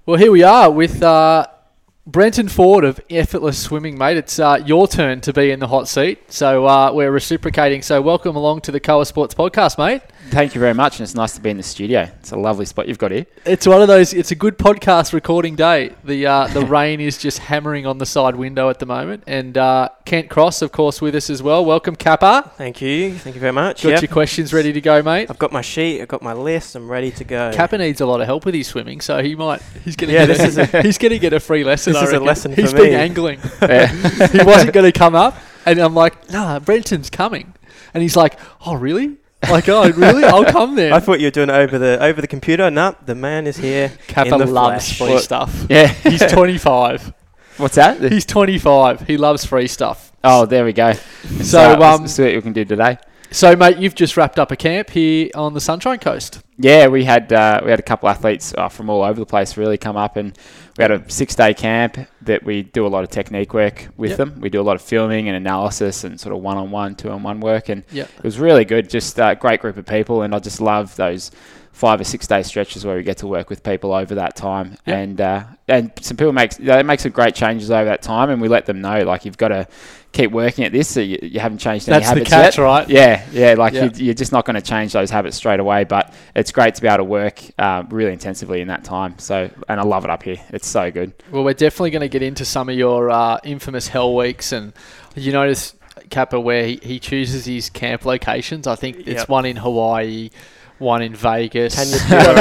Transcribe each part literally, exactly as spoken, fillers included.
Well, here we are with uh, Brenton Ford of Effortless Swimming, mate. It's uh, your turn to be in the hot seat, so uh, we're reciprocating. So welcome along to the Coa Sports podcast, mate. Thank you very much, and it's nice to be in the studio. It's a lovely spot you've got here. It's one of those, it's a good podcast recording day. The uh, the rain is just hammering on the side window at the moment. And uh, Kent Cross, of course, with us as well. Welcome, Kappa. Thank you. Thank you very much. Got yep. your questions ready to go, mate? I've got my sheet. I've got my list. I'm ready to go. Kappa needs a lot of help with his swimming, so he might, he's going to Yeah, get, this a, is a- he's going to get a free lesson, This I is a reckon. lesson for He's me. been angling. He wasn't going to come up, and I'm like, nah, Brenton's coming. And he's like, oh, really? Like, oh, really? I'll come then. I thought you were doing it over the over the computer. No, the man is here. Kappa in the loves flesh. free What? stuff. Yeah. He's twenty-five. What's that? He's twenty-five. He loves free stuff. Oh, there we go. So, um, let's see what we can do today. So, mate, you've just wrapped up a camp here on the Sunshine Coast. Yeah, we had uh, we had a couple athletes uh, from all over the place really come up, and we had a six-day camp that we do a lot of technique work with Yep. them. We do a lot of filming and analysis and sort of one-on-one, two-on-one work, and Yep. it was really good. Just a great group of people, and I just love those five or six day stretches where we get to work with people over that time. Yep. And uh, and some people make they make some great changes over that time, and we let them know like you've got to keep working at this. So you, you haven't changed any That's the habits catch, yet. right? Yeah, yeah. Like Yeah. You, you're just not going to change those habits straight away, but it's great to be able to work uh, really intensively in that time. So and I love it up here. It's so good. Well, we're definitely going to get into some of your uh, infamous Hell Weeks. And you notice, Kappa, where he, he chooses his camp locations. I think it's Yep. one in Hawaii, one in Vegas. Can you do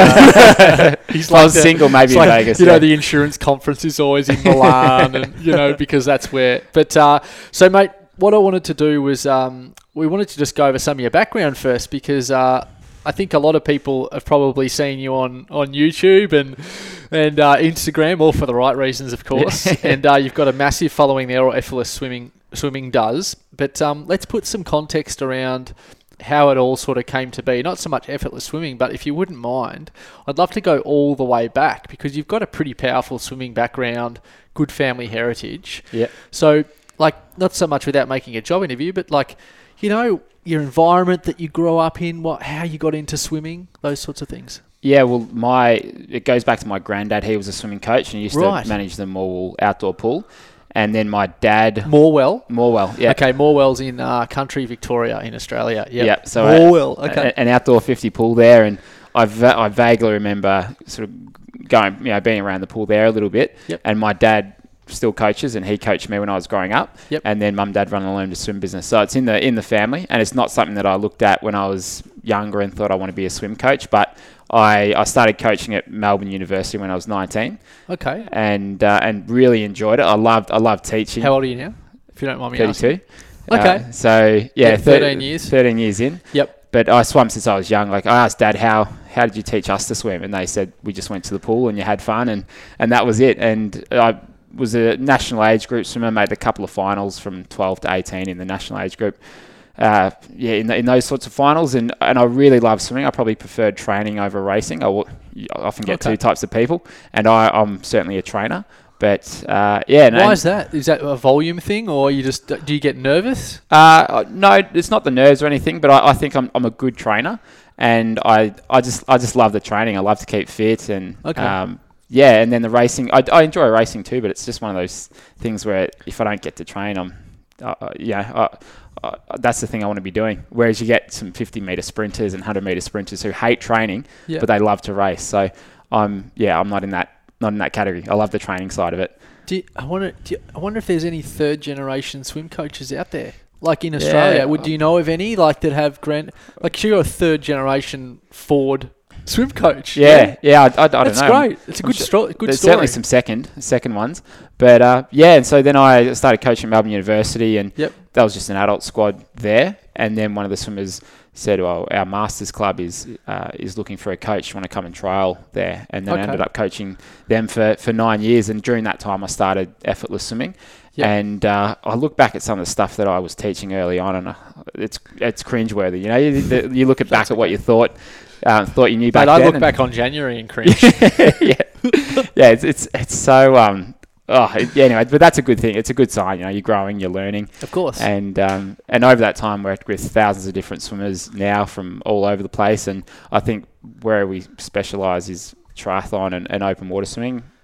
a, He's If I was the- single, maybe it's in like, Vegas. You know, yeah. the insurance conference is always in Milan, and you know, because that's where. But uh, so, mate, what I wanted to do was um, we wanted to just go over some of your background first, because uh, I think a lot of people have probably seen you on, on YouTube and and uh, Instagram, all for the right reasons, of course. And uh, you've got a massive following there, or Effortless Swimming Swimming does. But um, let's put some context around how it all sort of came to be. Not so much Effortless Swimming, but if you wouldn't mind, I'd love to go all the way back, because you've got a pretty powerful swimming background, good family heritage. Yeah. So, like, not so much without making a job interview, but like, you know, your environment that you grew up in, what, how you got into swimming, those sorts of things. Yeah, well, my it goes back to my granddad. He was a swimming coach and he used Right. to manage the Morwell outdoor pool. And then my dad, Morwell. Morwell, yeah. Okay, Morwell's in uh, country Victoria in Australia. Yep. Yeah, so Morwell. a- Okay. a- an outdoor fifty pool there, and I, va- I vaguely remember sort of going, you know, being around the pool there a little bit. Yep. And my dad still coaches, and he coached me when I was growing up. Yep. And then mum, dad run a learn to swim business, so it's in the in the family, and it's not something that I looked at when I was younger and thought I want to be a swim coach, but I, I started coaching at Melbourne University when I was nineteen, Okay. and uh, and really enjoyed it. I loved I loved teaching. How old are you now, if you don't mind me asking? thirty-two. Okay. Uh, so yeah, Yeah, thir- thirteen years. thirteen years in. Yep. But I swam since I was young. Like I asked Dad, how how did you teach us to swim? And they said we just went to the pool and you had fun, and, and that was it. And I was a national age group swimmer, made a couple of finals from twelve to eighteen in the national age group. Uh, yeah, in, the, in those sorts of finals, and, and I really love swimming. I probably preferred training over racing. I, will, you often get Okay. two types of people, and I, I'm certainly a trainer. But uh, yeah, no, Why is that? Is that a volume thing, or you just do you get nervous? Uh, no, it's not the nerves or anything, but I, I think I'm I'm a good trainer, and I, I just I just love the training. I love to keep fit, and Okay. um, yeah, and then the racing. I, I enjoy racing too, but it's just one of those things where if I don't get to train, I'm uh, uh, yeah. Uh, uh, that's the thing I want to be doing. Whereas you get some fifty meter sprinters and one hundred meter sprinters who hate training, Yeah. but they love to race. So I'm yeah, I'm not in that not in that category. I love the training side of it. Do you, I wonder. Do you, I wonder if there's any third generation swim coaches out there, like in Australia. Yeah. Would do you know of any like that have grand? Like you're a third generation Ford swim coach. Yeah, yeah, I, I, I don't That's know. great. It's a I'm good sure- story. Good There's story. certainly some second second ones, but uh, yeah. And so then I started coaching at Melbourne University, and Yep. that was just an adult squad there. And then one of the swimmers said, "Well, our masters club is uh, is looking for a coach. You want to come and trial there?" And then Okay. I ended up coaching them for, for nine years. And during that time, I started Effortless Swimming. Yep. And uh, I look back at some of the stuff that I was teaching early on, and uh, it's it's cringeworthy. You know, you, the, you look at back at what you thought uh, thought you knew back But I then. look and- back on January and cringe. yeah, yeah. It's it's it's so um. Oh, it- yeah, anyway, but that's a good thing. It's a good sign. You know, you're growing, you're learning, Of course. and um, and over that time, worked with thousands of different swimmers now from all over the place. And I think where we specialise is triathlon and, and open water swimming.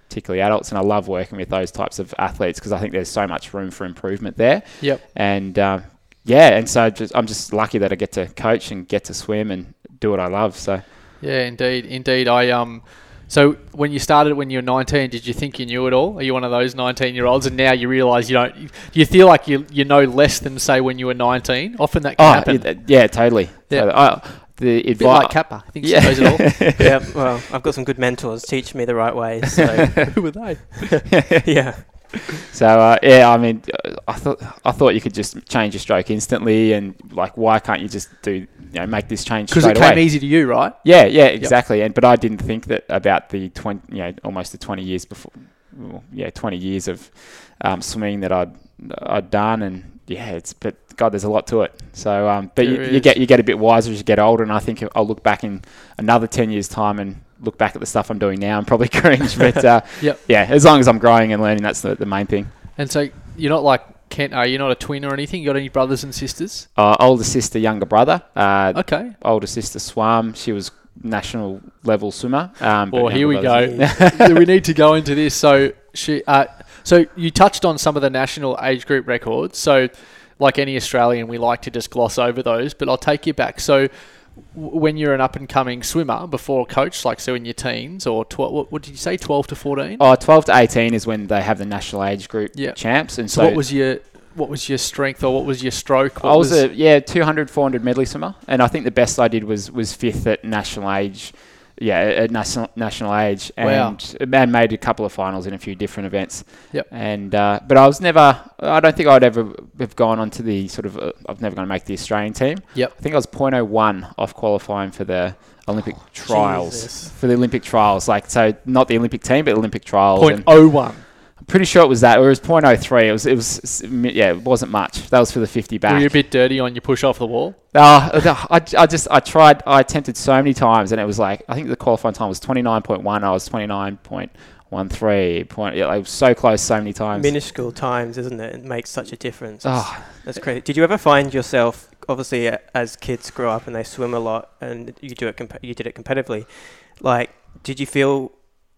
particularly adults, and I love working with those types of athletes because I think there's so much room for improvement there. Yep. And um, yeah, and so just, I'm just lucky that I get to coach and get to swim and do what I love. So yeah, indeed, indeed. I um. So when you started when you were nineteen, did you think you knew it all? Are you one of those nineteen-year-olds, and now you realise you don't? Do you feel like you you know less than say when you were nineteen? Often that can oh, happen. Yeah, yeah, totally. Yeah. totally. I, the A advice, bit like Kappa. I think she yeah. knows it all. Yeah, well, I've got some good mentors teach me the right way. So Who were they? yeah, So uh, yeah, I mean, I thought I thought you could just change your stroke instantly, and like, why can't you just do you know make this change Because straight it came away? easy to you, right? Yeah, yeah, exactly. And but I didn't think that about the twenty, you know, almost the twenty years before, well, yeah, twenty years of um, swimming that I'd I'd done, and yeah, it's but God, there's a lot to it. So, um, but you, There you is. get you get a bit wiser as you get older, and I think I'll look back in another ten years' time and look back at the stuff I'm doing now and probably cringe. But uh, Yep. yeah, as long as I'm growing and learning, that's the, the main thing. And so you're not like Kent, are you? Not a twin or anything? You got any brothers and sisters? Uh, older sister, younger brother. Uh, Okay. Older sister swam. She was national level swimmer. Um, but Well, here we younger go. brother's- We need to go into this. So she, uh, so you touched on some of the national age group records. So, like any Australian, we like to just gloss over those. But I'll take you back. So, w- when you're an up and coming swimmer before coach, like so in your teens or twelve, what, what did you say, twelve to fourteen? Oh, twelve to eighteen is when they have the national age group Yeah. champs. And So, so, what was your what was your strength or what was your stroke? What I was, a yeah two hundred, four hundred medley swimmer, and I think the best I did was was fifth at national age. Yeah, at national national age, Wow. and and made a couple of finals in a few different events. Yep. And uh, but I was never. I don't think I'd ever have gone on to the sort of. Uh, I was never going to make the Australian team. Yep. I think I was point oh one off qualifying for the Olympic trials. Jesus. For the Olympic trials, like so, not the Olympic team, but Olympic trials. point and oh one. I'm pretty sure it was that, or it was point oh three. It was. It was. Yeah, it wasn't much. That was for the fifty back. Were you a bit dirty on your push off the wall? Uh, I, I just I tried I attempted so many times, and it was like I think the qualifying time was twenty-nine point one. I was twenty-nine point one three. Point, yeah, like so close so many times. minuscule times, isn't it? It makes such a difference. Oh, That's crazy. Did you ever find yourself, obviously, uh, as kids grow up and they swim a lot, and you do it, comp- you did it competitively? Like, did you feel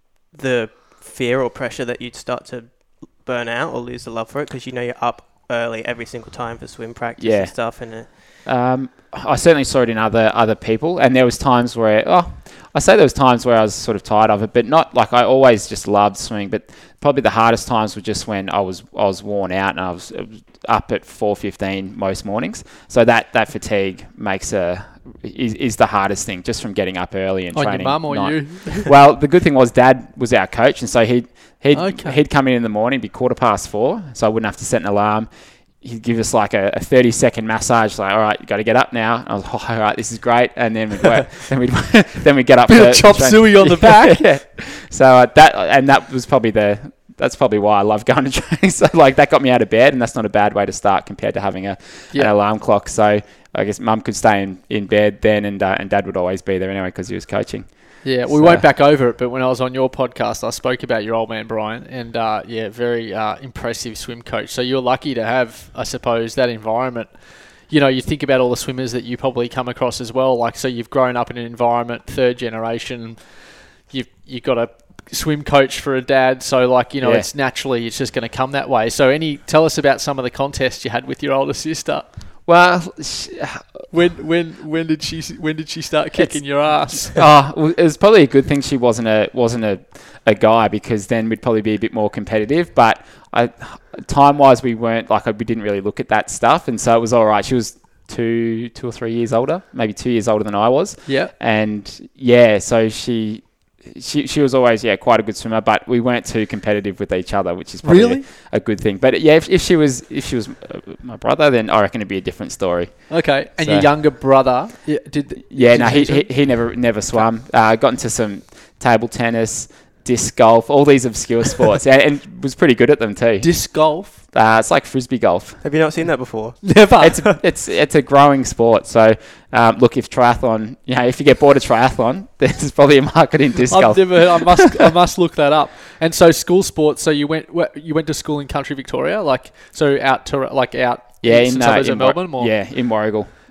the fear or pressure that you'd start to burn out or lose the love for it because you know you're up early every single time for swim practice Yeah. and stuff? And uh, Um, I certainly saw it in other other people, and there was times where oh, I say there was times where I was sort of tired of it, but not like I always just loved swimming. But probably the hardest times were just when I was I was worn out and I was, I was up at four fifteen most mornings. So that, that fatigue makes a is, is the hardest thing, just from getting up early and On training. your mum or night. you? Well, the good thing was Dad was our coach, and so he'd he'd Okay. he'd come in in the morning, be quarter past four, so I wouldn't have to set an alarm. He'd give us like a, a thirty second massage, like, all right, you got to get up now. And I was, oh, all right, this is great. And then we'd work, then we'd then we'd get up. Bit to of chop train. suey on the back. Yeah. So uh, that and that was probably the that's probably why I love going to training. So like that got me out of bed, and that's not a bad way to start compared to having a Yeah. an alarm clock. So I guess Mum could stay in, in bed then, and uh, and Dad would always be there anyway because he was coaching. Yeah, we So- won't back over it, but when I was on your podcast, I spoke about your old man Brian, and uh, yeah, very uh, impressive swim coach. So you're lucky to have, I suppose, that environment. You know, you think about all the swimmers that you probably come across as well. Like, so you've grown up in an environment, third generation. You've you've got a swim coach for a dad, so like you know, Yeah. it's naturally it's just going to come that way. So, any tell us about some of the contests you had with your older sister. Well, sh- When when when did she when did she start kicking It's- your ass? oh, well, it was probably a good thing she wasn't a wasn't a, a guy, because then we'd probably be a bit more competitive. But I, time wise, we weren't like we didn't really look at that stuff, and so it was all right. She was two two or three years older, maybe two years older than I was, Yeah. and yeah, so she. She she was always yeah quite a good swimmer, but we weren't too competitive with each other, which is probably Really? a, a good thing. But yeah, if, if she was if she was uh, my brother, then I reckon it'd be a different story. Okay. And So- your younger brother, yeah, did Yeah, did no, he, swim? he he never never swam. Uh, got into some table tennis, disc golf, all these obscure sports, and, and was pretty good at them too. disc golf. Uh, it's like frisbee golf. have you not seen that before? Never. It's it's it's a growing sport. So um, look, if triathlon, you know, if you get bored of triathlon, there's probably a market in disc I've golf. never. I must. I must look that up. And so, school sports. So you went. wh- You went to school in country Victoria, like so out to like out. Yeah, eastern in, uh, suburbs in of Wa- Melbourne. Or? yeah, in Warragul.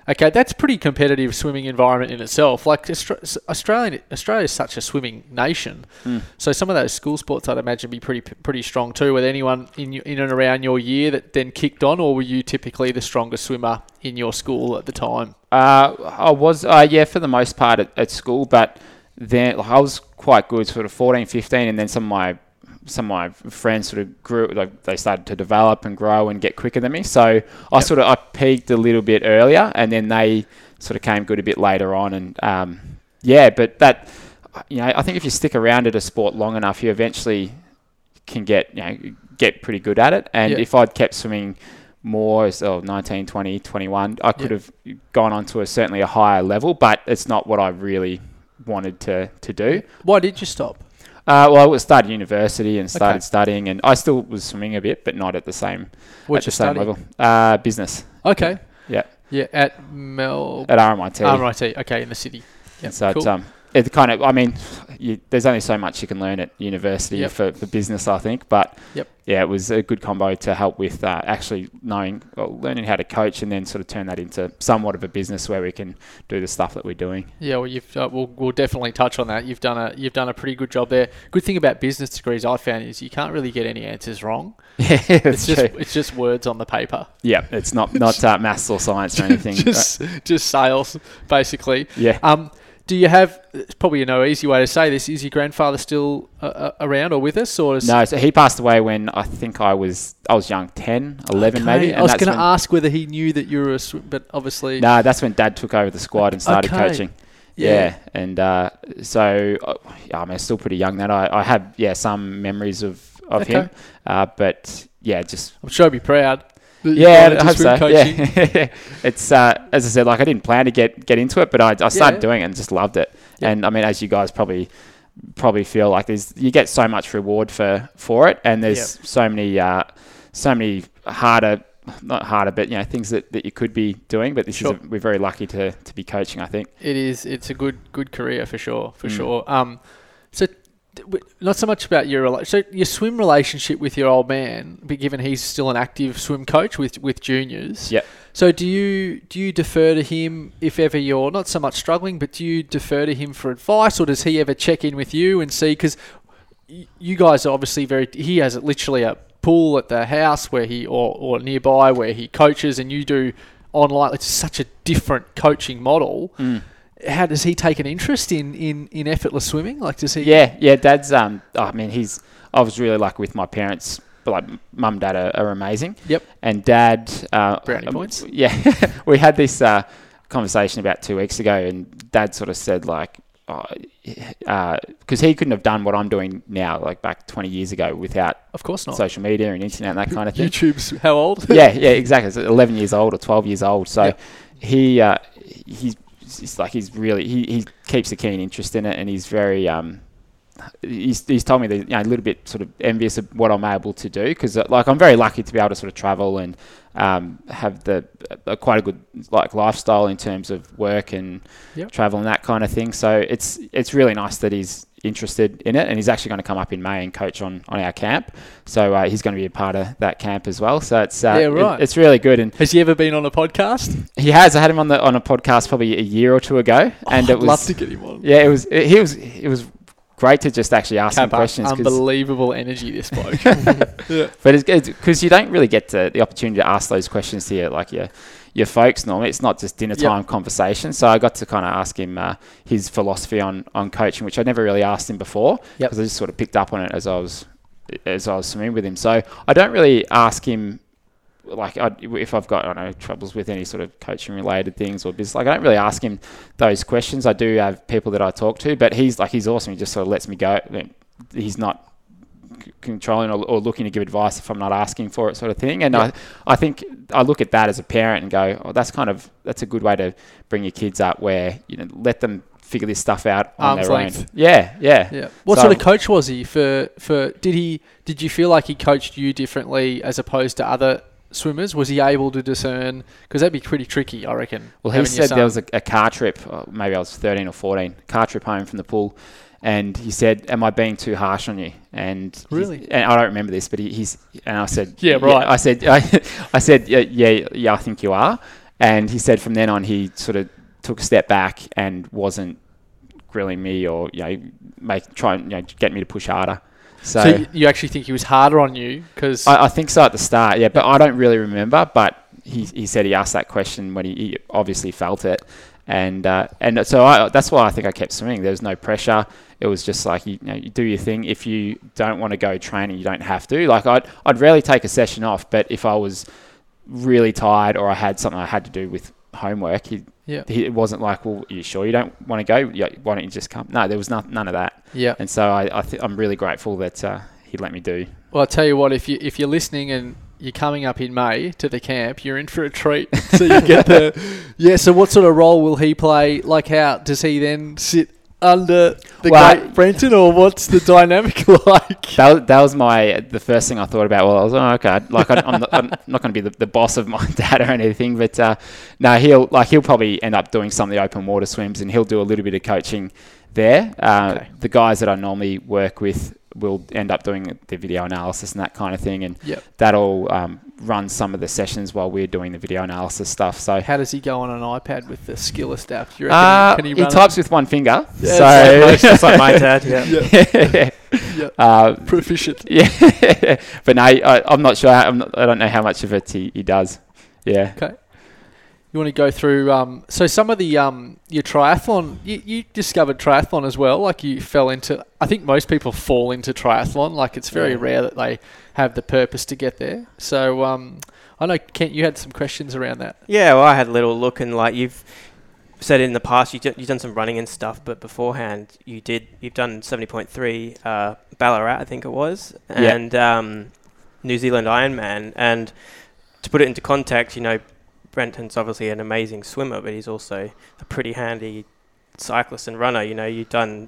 Okay, that's pretty competitive swimming environment in itself. Like Austra- Australian, Australia is such a swimming nation, Mm. so some of those school sports I'd imagine be pretty pretty strong too. With anyone in your, in and around your year that then kicked on, or were you typically the strongest swimmer in your school at the time? Uh, I was, uh, yeah, for the most part at, at school, but then like, I was quite good, sort of fourteen, fifteen, and then some of my some of my friends sort of grew, like they started to develop and grow and get quicker than me. So I yep. sort of I peaked a little bit earlier, and then they sort of came good a bit later on. And um, yeah, but that, you know, I think if you stick around at a sport long enough, you eventually can get, you know, get pretty good at it. And yep. if I'd kept swimming more, so nineteen, twenty, twenty-one, I could yep. have gone on to a certainly a higher level, but it's not what I really wanted to, to do. Why did you stop? Uh, well, I started university and started Okay. studying, and I still was swimming a bit, but not at the same, What'd at you the same study? level. Uh, business. Okay. Yeah. Yeah, at Mel... At R M I T. R M I T, okay, in the city. Yep. So cool. it's, um, it kind of, I mean, you, there's only so much you can learn at university Yep. for, for business, I think. But Yep. yeah, it was a good combo to help with uh, actually knowing, well, learning how to coach, and then sort of turn that into somewhat of a business where we can do the stuff that we're doing. Yeah, well, you've uh, we'll, we'll definitely touch on that. You've done a you've done a pretty good job there. Good thing about business degrees I found is you can't really get any answers wrong. Yeah, It's that's just true. it's just words on the paper. Yeah, it's not not uh, maths or science or anything. just just sales, basically. yeah. Um, do you have? It's probably no easy way to say this. Is your grandfather still uh, uh, around or with us, or is, No, so he passed away when I think I was I was young, ten, eleven Okay, maybe. I was that's going to when- ask whether he knew that you were a swim, but obviously No, that's when Dad took over the squad and started Okay. coaching. Yeah. Yeah, and uh, so uh, yeah, I mean, still pretty young then. I, I have yeah some memories of of Okay. him, uh, but yeah, just I'm sure he'd be proud. that you yeah, got I into hope swim so. coaching. Yeah, it's uh, as I said, like I didn't plan to get get into it, but I, I started Yeah. doing it and just loved it. Yeah. And I mean, as you guys probably probably feel like there's you get so much reward for for it, and there's Yep. so many uh, so many harder. Not harder, but you know things that, that you could be doing. But this Sure. is a, we're very lucky to, to be coaching. I think. It is. It's a good good career for sure. For Mm. sure. Um, so d- w- not so much about your rela- so your swim relationship with your old man, but given he's still an active swim coach with with juniors. Yep. So do you do you defer to him if ever you're not so much struggling, but do you defer to him for advice, or does he ever check in with you and see? Because y- you guys are obviously very. He has literally a pool at the house where he or, or nearby where he coaches, and you do online. It's such a different coaching model. Mm. How does he take an interest in, in, in effortless swimming? Like, does he? Yeah, yeah. Dad's. Um. I mean, he's. I was really lucky with my parents. But like, mum, and dad are, are amazing. Yep. And dad. Uh, Brownie um, points. Yeah. We had this uh, conversation about two weeks ago, and Dad sort of said like, because uh, he couldn't have done what I'm doing now, like back twenty years ago, without Of course not. social media and internet and that kind of thing. YouTube's how old? yeah, yeah, exactly. It's eleven years old or twelve years old. So Yep. he uh, he's, he's like he's really he, he keeps a keen interest in it, and he's very um he's he's told me that, you know, a little bit sort of envious of what I'm able to do, because uh, like I'm very lucky to be able to sort of travel and um have the uh, quite a good like lifestyle in terms of work and Yep. travel and that kind of thing. So it's it's really nice that he's interested in it, and he's actually going to come up in May and coach on, on our camp. So uh, he's going to be a part of that camp as well. So it's uh, Yeah, right. it- it's really good. And Has he ever been on a podcast? he has. I had him on the on a podcast probably a year or two ago, and oh, it I'd was love to get him on. yeah, it was it, he was it was great to just actually ask him Kappa, questions. 'Cause- unbelievable energy, this bloke. yeah. But it's good because you don't really get to the opportunity to ask those questions to your, like your your folks normally. It's not just dinner Yep. time conversation. So I got to kind of ask him uh, his philosophy on, on coaching, which I never really asked him before, Yep. because I just sort of picked up on it as I was as I was swimming with him. So I don't really ask him like I, if I've got I don't know troubles with any sort of coaching related things or business. Like I don't really ask him those questions. I do have people that I talk to, but he's like he's awesome. He just sort of lets me go. He's not controlling or, or looking to give advice if I'm not asking for it, sort of thing. And Yeah. I, I think I look at that as a parent and go, oh, that's kind of that's a good way to bring your kids up, where you know let them figure this stuff out on Arm's their length. own. Yeah, yeah. Yeah. What So- sort of coach was he for, for did he did you feel like he coached you differently as opposed to other swimmers? Was he able to discern, because that'd be pretty tricky, I reckon. Well, he having your said there son. was a, a car trip, uh, maybe I was thirteen or fourteen, car trip home from the pool, and he said, "Am I being too harsh on you?" And he's- Really? and I don't remember this, but he, he's and I said, Yeah, right. I said, I, I said, yeah, yeah, yeah, I think you are. And he said from then on, he sort of took a step back and wasn't grilling me or, you know, make try and, you know, get me to push harder. So, So you, you actually think he was harder on you because I, I think so at the start, yeah, but I don't really remember. But he he said he asked that question when he, he obviously felt it. And uh, and so I, that's why I think I kept swimming. There was no pressure. It was just like, you, you know, you do your thing. If you don't want to go training, you don't have to. Like I'd, I'd rarely take a session off, but if I was really tired or I had something I had to do with homework, he, yeah, he, it wasn't like, well, are you sure you don't want to go? Yeah, why don't you just come? No, there was not, none of that. yeah. And so I, I th- I'm really grateful that uh, he let me do. Well, I'll tell you what, if you if you're listening and you're coming up in May to the camp, you're in for a treat. So you get the yeah. So what sort of role will he play? Like, how does he then sit under the Well, great Brenton, or what's the dynamic like? That was, that was my the first thing I thought about. Well, I was like, oh, okay, like I, I'm not, I'm not going to be the, the boss of my dad or anything, but uh, no, he'll like he'll probably end up doing some of the open water swims, and he'll do a little bit of coaching there. Uh, Okay. The guys that I normally work with will end up doing the video analysis and that kind of thing, and Yep. that'll um, run some of the sessions while we're doing the video analysis stuff. So How does he go on an iPad with the Skillest app? Do you reckon uh, can he, he, run types with one finger, Yeah, so it's Just like my dad, yeah. Yeah. Yeah. uh, proficient? yeah. But no, I, I'm not sure. I'm not, I don't know how much of it he, he does. Yeah. Okay. You want to go through, um, so some of the, um, your triathlon, you, you discovered triathlon as well, like you fell into, I think most people fall into triathlon, like it's very Yeah. rare that they have the purpose to get there. So um, I know, Kent, you had some questions around that. Yeah, well, I had a little look, and like you've said in the past, you d- you've done some running and stuff, but beforehand you did you've done seventy point three uh, Ballarat, I think it was, Yeah. and um, New Zealand Ironman. And to put it into context, you know, Brenton's obviously an amazing swimmer, but he's also a pretty handy cyclist and runner. You know, you've done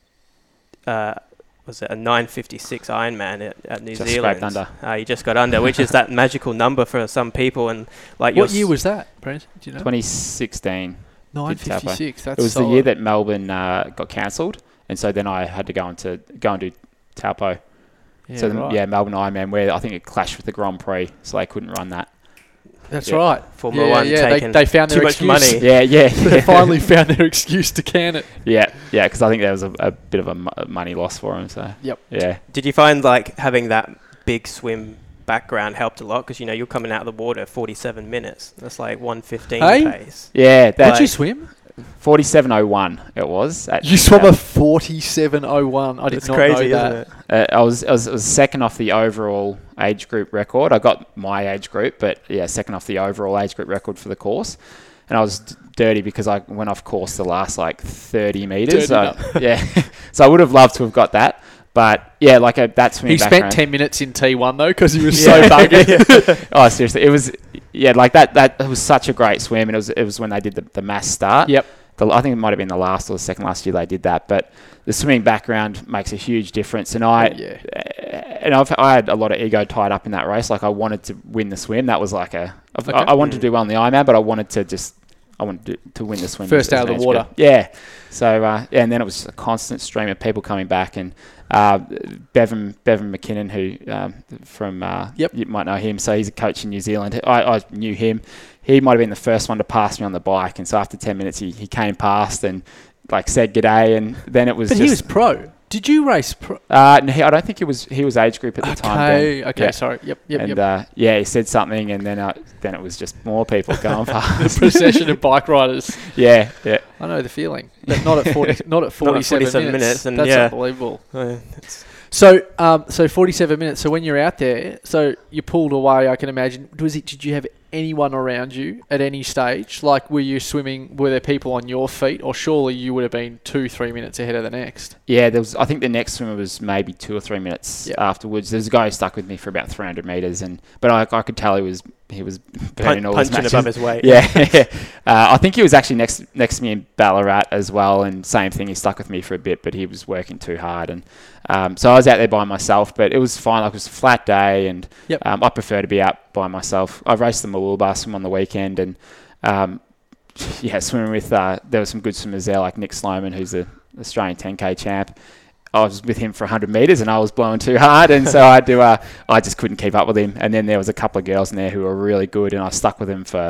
uh, was it a nine fifty-six Ironman at, at New Just Zealand? scraped under. Uh, you just got under, which is that magical number for some people. And like, What your year s- was that, Brent? Do you know? twenty sixteen. nine fifty-six. That's It was solid. the year that Melbourne uh, got cancelled, and so then I had to go into go and do Taupo. Yeah, so then, right. yeah, Melbourne Ironman, where I think it clashed with the Grand Prix, so they couldn't run that. That's Yeah. right. Formula yeah, One yeah, they, taking they found too their much excuse. money. Yeah, yeah, They finally found their excuse to can it. yeah, yeah, because I think there was a, a bit of a mo- money loss for them. So Yep. yeah, Did you find like having that big swim background helped a lot? Because you know you're coming out of the water forty-seven minutes. That's like one fifteen Hey? pace. yeah, Did that you swim? forty-seven oh one it was. At, You swam uh, a forty-seven oh one. I did It's not crazy, know isn't that. it? Uh, I was I was I was second off the overall age group record. I got my age group, but yeah, second off the overall age group record for the course. And I was d- dirty because I went off course the last like thirty meters. So, Dirtied yeah, so I would have loved to have got that. But yeah, like a, that swimming He spent background. ten minutes in T one though because he was Yeah. so buggered. Oh, seriously, it was yeah, like that. That it was such a great swim, and it was it was when they did the, the mass start. Yep. The, I think it might have been the last or the second last year they did that, but the swimming background makes a huge difference. And I, Oh, yeah. and I've, I had a lot of ego tied up in that race. Like I wanted to win the swim. That was like a, Okay. I, I wanted to do well in the Ironman, but I wanted to just, I wanted to, to win the swim. First as- out as of the an age water. group. Yeah. So uh, yeah, and then it was a constant stream of people coming back, and uh, Bevan Bevan McKinnon, who um, from uh, Yep. you might know him. So he's a coach in New Zealand. I, I knew him. He might have been the first one to pass me on the bike, and so after ten minutes, he, he came past and like said g'day, and then it was But just. he was pro. Did you race pro? uh, no, he, I don't think he was. He was age group at the time. Okay. Then. Okay. Yeah. Sorry. Yep. Yep. and yep. Uh, yeah, he said something, and then uh, then it was just more people going the past. procession of bike riders. yeah, yeah. I know the feeling, but not at forty. Not at forty-seven, forty-seven minutes. minutes, and That's yeah. unbelievable. Uh, it's So, um, so forty-seven minutes. So when you're out there, so you pulled away. I can imagine. Was it? Did you have anyone around you at any stage? Like, were you swimming? Were there people on your feet, or surely you would have been two, three minutes ahead of the next? Yeah, there was. I think the next swimmer was maybe two or three minutes Yep. afterwards. There's a guy who stuck with me for about three hundred meters, and but I, I could tell he was he was burning pun- all his punching matches. above his weight. Yeah, uh, I think he was actually next next to me in Ballarat as well, and same thing. He stuck with me for a bit, but he was working too hard, and um, so I was out there by myself. But it was fine. Like it was a flat day, and Yep. um, I prefer to be out by myself. I raced the Mooloolaba swim on the weekend, and um, yeah, swimming with uh, there were some good swimmers there, like Nick Sloman, who's the Australian ten K champ. I was with him for one hundred meters, and I was blowing too hard, and so I had to. Uh, I just couldn't keep up with him. And then there was a couple of girls in there who were really good, and I stuck with them for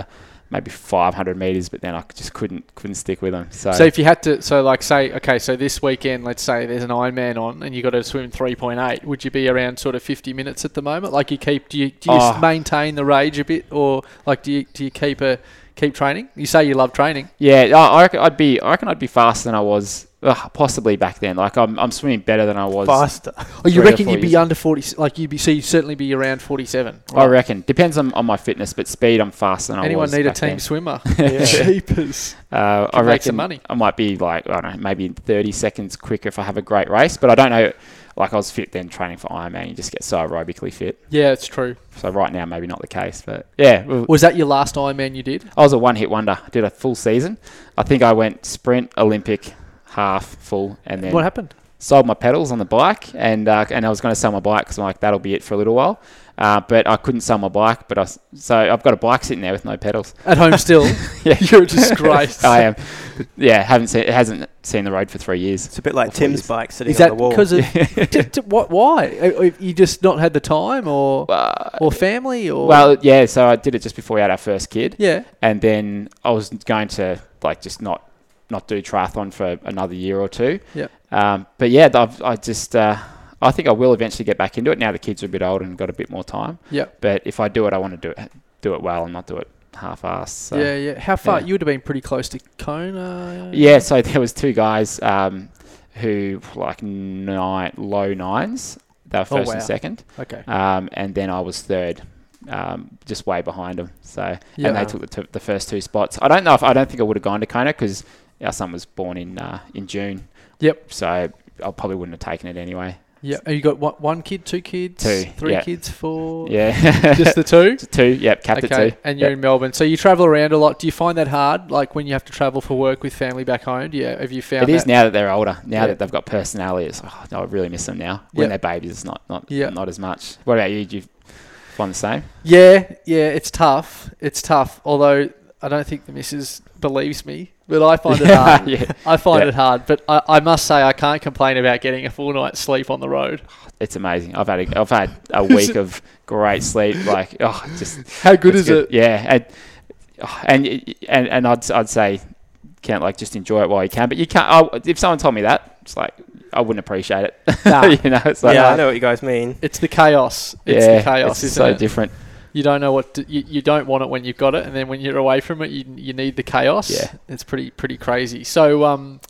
maybe five hundred meters, but then I just couldn't couldn't stick with them. So, So if you had to, so like say, okay, so this weekend, let's say there's an Ironman on, and you got to swim three point eight. Would you be around sort of fifty minutes at the moment? Like you keep, do you do you Oh. maintain the rage a bit, or like do you do you keep a keep training? You say you love training. yeah, I, I reckon I'd be I reckon I'd be faster than I was ugh, possibly back then. Like I'm I'm swimming better than I was. Faster. Oh, you Three or reckon four you'd be years. under forty? Like you'd be, so you'd certainly be around forty-seven. I reckon depends on, on my fitness, but speed I'm faster than I Anyone was. need a back team then. swimmer? Yeah. Jeepers. Uh, I Can make some reckon money. I might be like I don't know, maybe thirty seconds quicker if I have a great race, but I don't know. Like I was fit then, training for Ironman, you just get so aerobically fit. Yeah, it's true. So right now, maybe not the case, but yeah, well, Was that your last Ironman you did? I was a one-hit wonder. I did a full season. I think I went sprint, Olympic, half, full, and then What happened? sold my pedals on the bike, and uh, and I was going to sell my bike because I'm like that'll be it for a little while. Uh, but I couldn't sell my bike, but I s- so I've got a bike sitting there with no pedals. At home still? Yeah. You're a disgrace. I am. Yeah, haven't seen it hasn't seen the road for three years. It's a bit like Or four Tim's years. bike sitting Is that on the wall. because of t- t- what? Why? Uh, uh, You just not had the time, or Uh, or family, or well, yeah. So I did it just before we had our first kid, yeah. and then I was going to like just not not do triathlon for another year or two. Yeah. Um, but yeah, I've, I just uh, I think I will eventually get back into it now the kids are a bit older and got a bit more time. Yeah. But if I do it, I want to do it do it well and not do it half-assed. So. Yeah, yeah. How far? yeah. You would have been pretty close to Kona. Yeah, so there was two guys um, who like nine low nines. They were Oh, first wow. and second, Okay. um, and then I was third, um, just way behind them. So Yeah. and they took the, t- the first two spots. I don't know if I don't think I would have gone to Kona because our son was born in uh, in June. Yep. So I probably wouldn't have taken it anyway. Yeah. And you got one, one kid, two kids, Two, three yeah. kids, four. Yeah, Just the two. two. Yep, capped Okay. at two. And you're Yep. in Melbourne, so you travel around a lot. Do you find that hard? Like when you have to travel for work with family back home? Yeah. Have you found It is that? now that they're older. Now Yeah. that they've got personality, it's, oh, no, I really miss them now. When Yep. they're babies, it's not not Yeah. not as much. What about you? Do you find the same? Yeah, yeah, it's tough. It's tough. Although I don't think the missus believes me, but I find it hard. Yeah. I find Yeah. it hard. But I, I must say I can't complain about getting a full night's sleep on the road. It's amazing. I've had a, I've had a week of great sleep. Like, oh, just How good it's is it? Yeah, and oh, and and and I'd I'd say can't like just enjoy it while you can, but you can't. I, if someone told me that, it's like I wouldn't appreciate it. Nah. you know, it's like yeah, uh, I know what you guys mean. It's the chaos. It's yeah, the chaos, it's isn't so it? different. You don't know what to, you, you don't want it when you've got it, and then when you're away from it, you you need the chaos. Yeah. It's pretty pretty crazy. So um,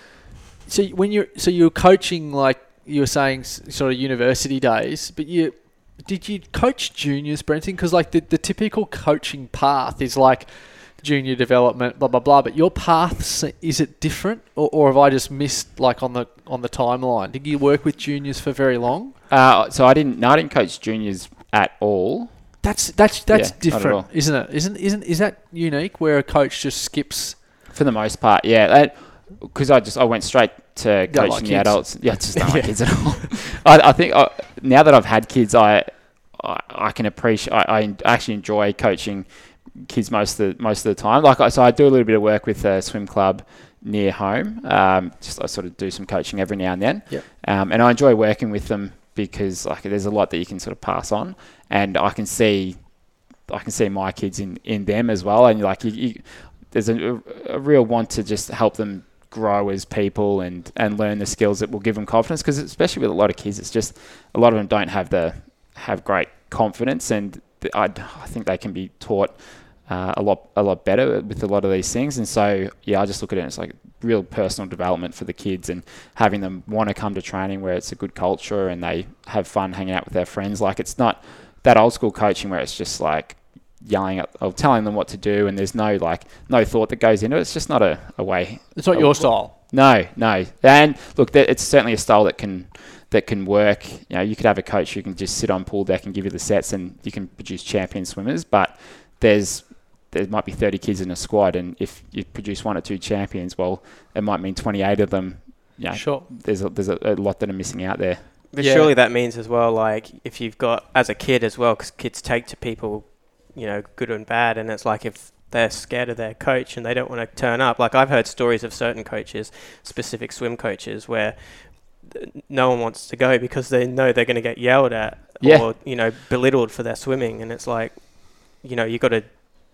so when you're so you're coaching, like you were saying, s- sort of university days, but you did you coach juniors, Brenton? Because like the the typical coaching path is like junior development, blah blah blah. But your path, is it different, or, or have I just missed like on the on the timeline? Did you work with juniors for very long? Uh, so I didn't. No, I didn't coach juniors at all. That's that's that's Yeah, not at different, all. isn't it? Isn't isn't is that unique where a coach just skips? For the most part, yeah. Because I just I went straight to Don't like coaching the kids. adults. Yeah, I just don't like kids at all. I, I think I, now that I've had kids, I I, I can appreciate. I, I actually enjoy coaching kids most of the most of the time. Like I, so, I do a little bit of work with a swim club near home. Um, just I sort of do some coaching every now and then. Yep. Um, and I enjoy working with them because like there's a lot that you can sort of pass on, and I can see. I can see my kids in, in them as well, and like you, you, there's a, a real want to just help them grow as people and, and learn the skills that will give them confidence. Because especially with a lot of kids, it's just a lot of them don't have the have great confidence, and th- I I think they can be taught uh, a lot a lot better with a lot of these things. And so yeah, I just look at it as like real personal development for the kids and having them want to come to training where it's a good culture and they have fun hanging out with their friends. Like it's not that old school coaching where it's just like yelling at or telling them what to do and there's no like no thought that goes into it. It's just not a, a way. It's not a- your style. No, no. And look, there- it's certainly a style that can that can work. You know, you could have a coach who can just sit on pool deck and give you the sets and you can produce champion swimmers, but there's there might be thirty kids in a squad, and if you produce one or two champions, well, it might mean twenty-eight of them. You know, Sure. there's a, there's a, a lot that are missing out there. But Yeah. surely that means as well, like if you've got as a kid as well, because kids take to people, you know, good and bad, and it's like if they're scared of their coach and they don't want to turn up. Like I've heard stories of certain coaches, specific swim coaches, where th- no one wants to go because they know they're going to get yelled at Yeah. or you know belittled for their swimming, and it's like, you know, you got to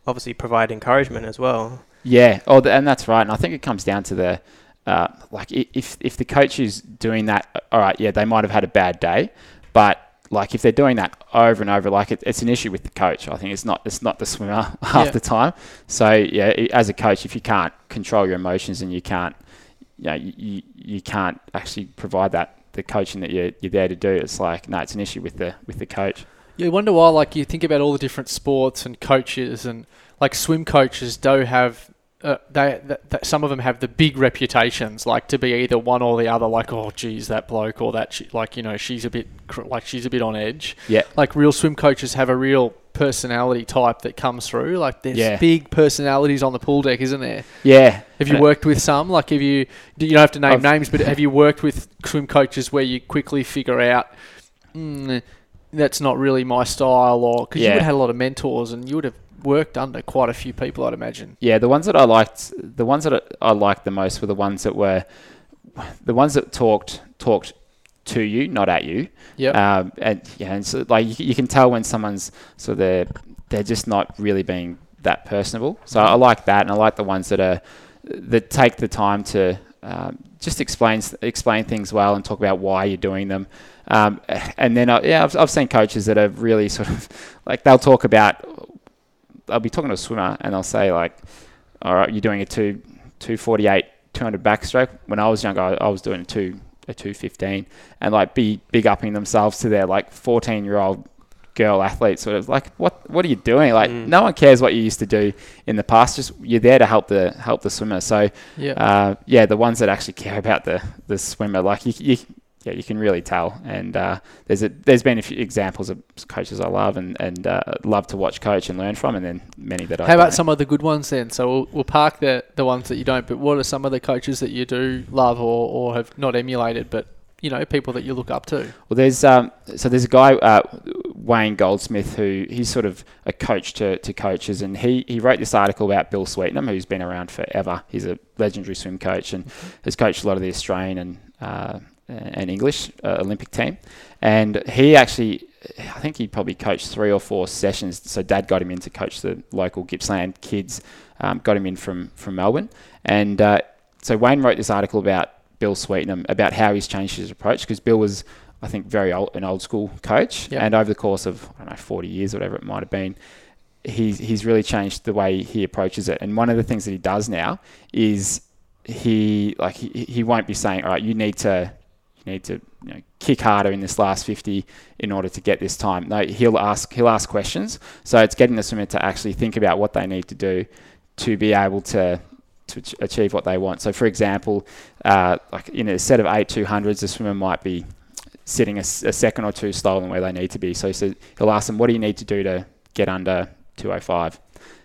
obviously provide encouragement as well. Yeah, oh, th- and that's right. And I think it comes down to the, uh, like, i- if if the coach is doing that, all right, yeah, they might have had a bad day, but like if they're doing that over and over, like it, it's an issue with the coach. I think it's not it's not the swimmer half Yeah. the time. So yeah, i as a coach, if you can't control your emotions and you can't, you know, you, you, you can't actually provide that the coaching that you're you're there to do, it's like no, it's an issue with the with the coach. You wonder why, like, you think about all the different sports and coaches, and like swim coaches do have, uh, they th- th- some of them have the big reputations, like to be either one or the other. Like, oh, geez, that bloke or that, sh- like, you know, she's a bit, cr- like, she's a bit on edge. Yeah, Like, real swim coaches have a real personality type that comes through. Like, there's Yeah. big personalities on the pool deck, isn't there? yeah. Have you And it- worked with some? Like, have you, you don't have to name I've- names, but have you worked with swim coaches where you quickly figure out, mm, that's not really my style, or because you Yeah. would have had a lot of mentors and you would have worked under quite a few people, I'd imagine. Yeah, the ones that I liked, the ones that I liked the most were the ones that were, the ones that talked talked to you, not at you. Yeah. Um, and yeah, and so like you, you can tell when someone's so they're they're just not really being that personable. So I like that, and I like the ones that are that take the time to um, just explain explain things well and talk about why you're doing them. Um, and then I, yeah, I've I've seen coaches that are really sort of like they'll talk about. I'll be talking to a swimmer and I'll say like, all right, you're doing a two, two forty-eight, two hundred backstroke. When I was younger, I, I was doing a two, a two fifteen, and like be big upping themselves to their like fourteen year old girl athlete, sort of like, what, what are you doing? Like, Mm. no one cares what you used to do in the past. Just you're there to help the, help the swimmer. So, Yeah. uh, yeah, the ones that actually care about the, the swimmer, like you, you yeah, you can really tell. And uh, there's a, there's been a few examples of coaches I love and, and uh, love to watch coach and learn from, and then many that I How about don't. some of the good ones then? So we'll, we'll park the, the ones that you don't, but what are some of the coaches that you do love or, or have not emulated, but, you know, people that you look up to? Well, there's um, so there's a guy, uh, Wayne Goldsmith, who he's sort of a coach to, to coaches, and he, he wrote this article about Bill Sweetenham, who's been around forever. He's a legendary swim coach and has coached a lot of the Australian and uh, and English uh, Olympic team. And he actually, I think he probably coached three or four sessions. So Dad got him in to coach the local Gippsland kids, um, got him in from, from Melbourne. And uh, so Wayne wrote this article about Bill Sweetenham, about how he's changed his approach, because Bill was, I think, very old, an old school coach. Yep. And over the course of, I don't know, forty years, whatever it might have been, he's, he's really changed the way he approaches it. And one of the things that he does now is he, like, he, he won't be saying, all right, you need to, need to you know, kick harder in this last fifty in order to get this time. No, he'll ask he'll ask questions. So it's getting the swimmer to actually think about what they need to do to be able to to ach- achieve what they want. So for example, uh, like in a set of eight two hundreds, the swimmer might be sitting a, s- a second or two slower than where they need to be. So, so he'll ask them, what do you need to do to get under two oh five?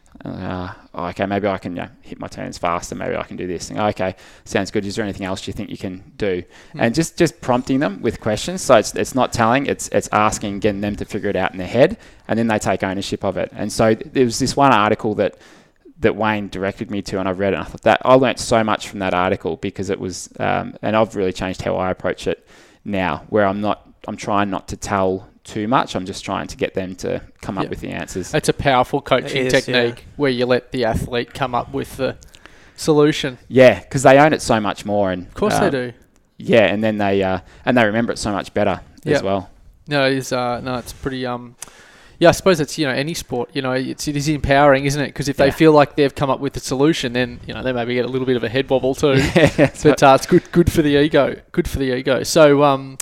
Uh, oh, okay, maybe I can you know, hit my turns faster. Maybe I can do this. And, oh, okay, sounds good. Is there anything else you think you can do? Mm. And just, just prompting them with questions. So it's it's not telling. It's it's asking, getting them to figure it out in their head, and then they take ownership of it. And so there was this one article that that Wayne directed me to, and I read it. And I thought that I learnt so much from that article, because it was, um, and I've really changed how I approach it now, where I'm not, I'm trying not to tell too much. I'm just trying to get them to come up Yeah. with the answers. That's a powerful coaching It is, technique yeah. where you let the athlete come up with the solution. Yeah, because they own it so much more, and Of course um, they do. Yeah, and then they uh, and they remember it so much better Yeah. as well. No, it is. Uh, no, it's pretty. Um, yeah, I suppose it's you know any sport. You know, it's it is empowering, isn't it? Because if they Yeah. feel like they've come up with the solution, then you know they maybe get a little bit of a head wobble too. Yeah, that's But uh, it's good. Good for the ego. Good for the ego. So, um,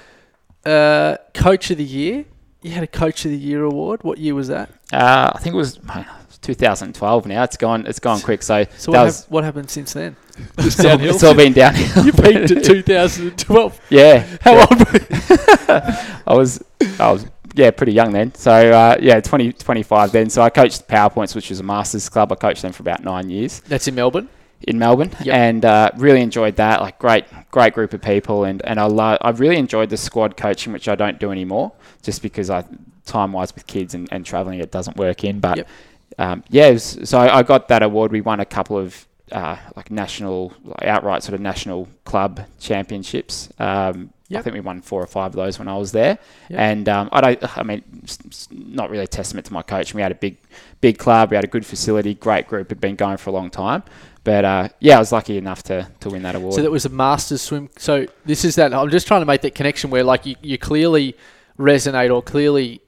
uh, coach of the year. You had a coach of the year award. What year was that? Uh, I think it was two thousand twelve. Now it's gone. It's gone quick. So, So that what, was hap- what happened since then? Just it's all, downhill. it's all been downhill. You peaked at two thousand twelve. Yeah. How yeah. old were you? I was, I was, yeah, pretty young then. So, uh, yeah, twenty, twenty-five then. So I coached PowerPoints, which was a masters club. I coached them for about nine years That's in Melbourne. in Melbourne, Yep. and uh, really enjoyed that. Like great, great group of people, and and I lo- I really enjoyed the squad coaching, which I don't do anymore, just because I time wise with kids and, and traveling it doesn't work in. But Yep. um, yeah, it was, so I, I got that award. We won a couple of uh, like national, like outright sort of national club championships. Um, Yep. I think we won four or five of those when I was there. Yep. And um, I don't. I mean, it's, it's not really a testament to my coach. We had a big, big club. We had a good facility, great group. Had been going for a long time. But uh, yeah, I was lucky enough to to win that award. So that was a Masters swim. So this is that. I'm just trying to make that connection where like you, you clearly resonate or clearly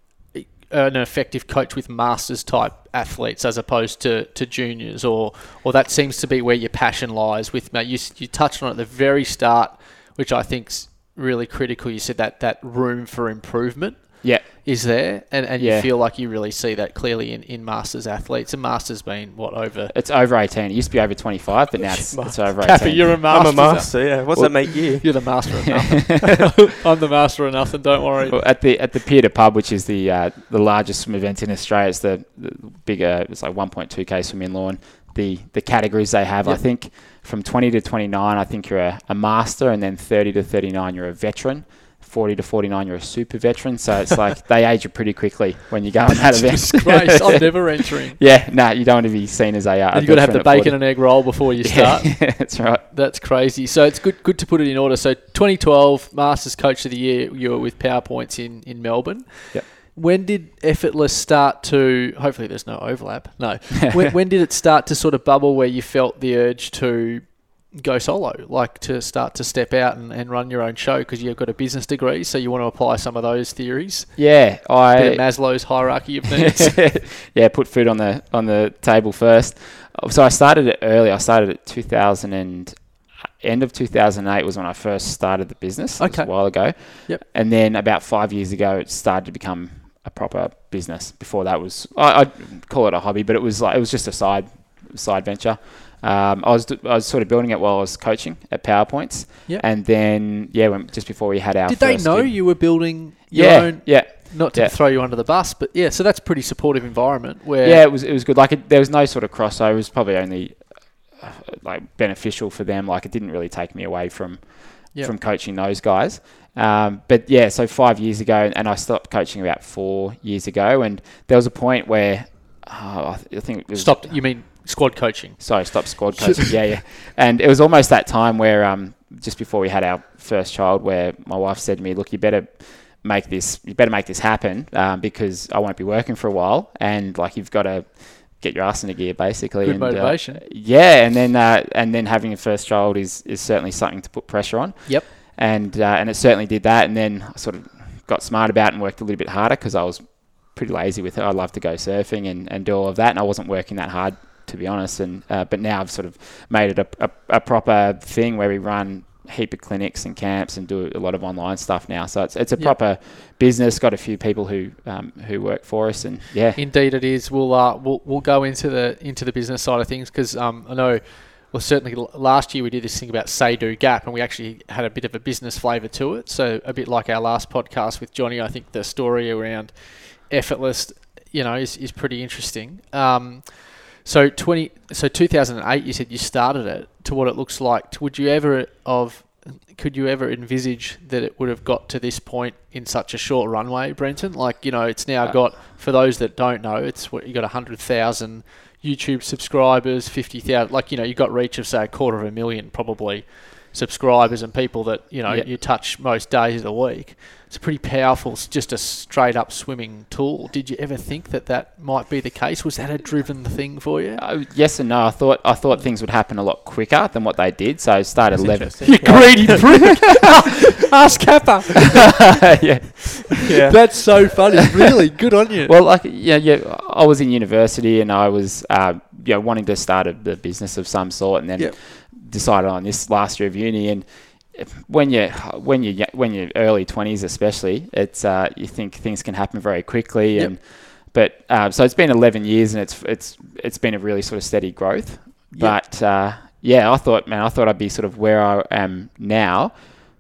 an effective coach with Masters type athletes as opposed to, to juniors, or or that seems to be where your passion lies. With you, you touched on it at the very start, which I think's really critical. You said that that room for improvement. Yeah. Is there, and, and Yeah. you feel like you really see that clearly in, in Masters athletes. And Masters been, what, over... It's over eighteen. It used to be over twenty-five, but now it's, it's over Cappy, eighteen. you're a master. I'm a master, yeah. What's Well, that make you? You're the master of nothing. I'm the master of nothing, don't worry. Well, at the at the Pier to Pub, which is the uh, the largest swim event in Australia, it's the, the bigger, it's like one point two K swim in lawn. The the categories they have, Yep. I think, from twenty to twenty-nine, I think you're a, a master, and then thirty to thirty-nine, you're a veteran. forty to forty-nine, you're a super veteran. So it's like they age you pretty quickly when you go on that event. Disgrace. I'm never entering. Yeah, no, nah, you don't want to be seen as a. Uh, And you've got to have the bacon and egg roll before you start. Yeah, that's right. That's crazy. So it's good good to put it in order. So twenty twelve, Masters Coach of the Year, you were with PowerPoints in, in Melbourne. Yep. When did Effortless start to, hopefully there's no overlap, no. when, when did it start to sort of bubble where you felt the urge to go solo, like to start to step out and, and run your own show because you've got a business degree, so you want to apply some of those theories? Yeah, I... Bit of Maslow's hierarchy of needs. Yeah, put food on the on the table first. So I started it early. I started at two thousand and end of two thousand eight was when I first started the business. It was Okay. a while ago. Yep. And then about five years ago, it started to become a proper business. Before that was, I, I'd call it a hobby, but it was like it was just a side side venture. Um, I was I was sort of building it while I was coaching at PowerPoints. Yep. And then yeah, when, just before we had our Did they first know kid- you were building your yeah, own? Yeah. Not to Yeah. throw you under the bus, but yeah, so that's a pretty supportive environment where... Yeah, it was it was good. Like it, there was no sort of crossover. It was probably only uh, like beneficial for them. Like it didn't really take me away from Yep. from coaching those guys. Um, but yeah, so five years ago, and I stopped coaching about four years ago, and there was a point where uh, I th- I think it was Stopped, you mean squad coaching? Sorry, stop squad coaching. yeah, yeah. And it was almost that time where um, just before we had our first child, where my wife said to me, "Look, you better make this. You better make this happen um, because I won't be working for a while, and like you've got to get your ass into gear, basically." Good and, motivation. Uh, yeah, and then uh, and then having a first child is is certainly something to put pressure on. Yep. And uh, and it certainly did that. And then I sort of got smart about it and worked a little bit harder because I was pretty lazy with it. I love to go surfing and, and do all of that, and I wasn't working that hard, to be honest. And uh, but now I've sort of made it a, a, a proper thing where we run a heap of clinics and camps and do a lot of online stuff now. So it's it's a Yep. proper business. Got a few people who um, who work for us, and yeah. Indeed, it is. We'll uh, we'll we'll go into the into the business side of things because um, I know. Well, certainly l- last year we did this thing about Say Do Gap, and we actually had a bit of a business flavour to it. So a bit like our last podcast with Johnny, I think the story around Effortless, you know, is, is pretty interesting. Um, so twenty, so two thousand eight, you said you started it. To what it looks like, would you ever of, could you ever envisage that it would have got to this point in such a short runway, Brenton? Like, you know, it's now Uh, got, for those that don't know, it's what you got a hundred thousand YouTube subscribers, fifty thousand, like, you know, you got reach of, say, a quarter of a million probably subscribers and people that, you know, Yep. you touch most days of the week. It's pretty powerful. It's just a straight up swimming tool. Did you ever think that that might be the case? Was that a driven thing for you? Uh, yes and no. I thought I thought things would happen a lot quicker than what they did. So I started That's eleven. interesting. You greedy prick! Ask Kappa. yeah. Yeah. That's so funny. Really, good on you. Well, like yeah, yeah. I was in university and I was, uh, you know, wanting to start a, a business of some sort, and then Yep. decided on this last year of uni. And when you when you when you're early twenties, especially, it's uh, you think things can happen very quickly. Yep. And but uh, so it's been eleven years, and it's it's it's been a really sort of steady growth. Yep. But uh, yeah, I thought, man, I thought I'd be sort of where I am now.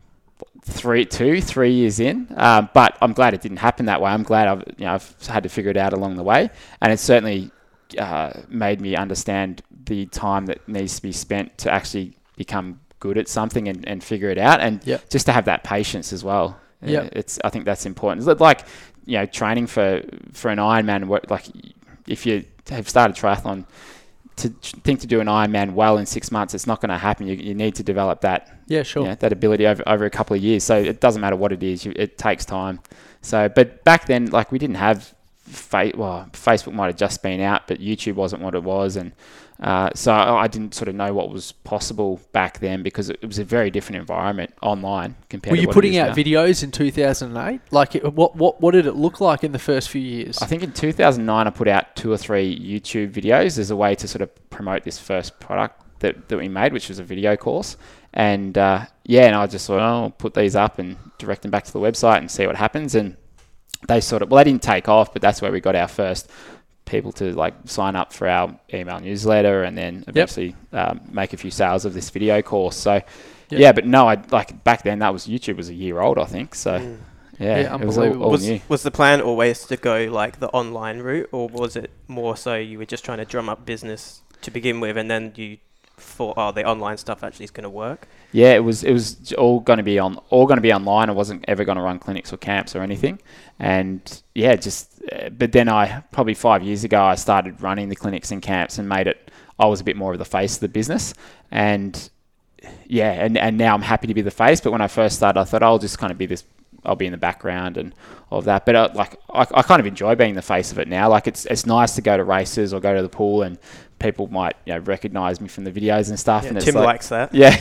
Three, two, three years in, um, but I'm glad it didn't happen that way. I'm glad I've, you know, I've had to figure it out along the way, and it certainly uh, made me understand the time that needs to be spent to actually become good at something and, and figure it out, and Yep. just to have that patience as well. Yep. Uh, it's I think that's important. It's like, you know, training for for an Ironman. what- Like if you have started triathlon to think to do an Ironman well in six months, it's not going to happen. You, you need to develop that, Yeah, sure. you know, that ability over, over a couple of years. So it doesn't matter what it is, you, it takes time. So, but back then, like we didn't have, fa- well, Facebook might have just been out, but YouTube wasn't what it was. And uh, so I didn't sort of know what was possible back then because it was a very different environment online compared Were to you what putting it is out now. videos in two thousand eight? Like, it, what, what, what did it look like in the first few years? I think in two thousand nine, I put out two or three YouTube videos as a way to sort of promote this first product that, that we made, which was a video course. And uh, yeah, and I just thought, oh, I'll put these up and direct them back to the website and see what happens. And they sort of, well, they didn't take off, but that's where we got our first people to like sign up for our email newsletter and then eventually yep. um, make a few sales of this video course. So yep. yeah, but no, I like back then that was YouTube was a year old, I think. So mm. yeah, yeah, it was all, all was, new. Was the plan always to go like the online route, or was it more so you were just trying to drum up business to begin with and then you thought, oh, the online stuff actually is going to work? Yeah, it was it was all going to be on all going to be online. I wasn't ever going to run clinics or camps or anything. And yeah, just uh, but then I probably five years ago I started running the clinics and camps and made it. I was a bit more of the face of the business, and yeah, and, and now I'm happy to be the face. But when I first started, I thought I'll just kind of be this. I'll be in the background and all of that. But uh, like I, I kind of enjoy being the face of it now. Like it's it's nice to go to races or go to the pool and people might, you know, recognize me from the videos and stuff. Yeah, and it's Tim like, likes that. Yeah,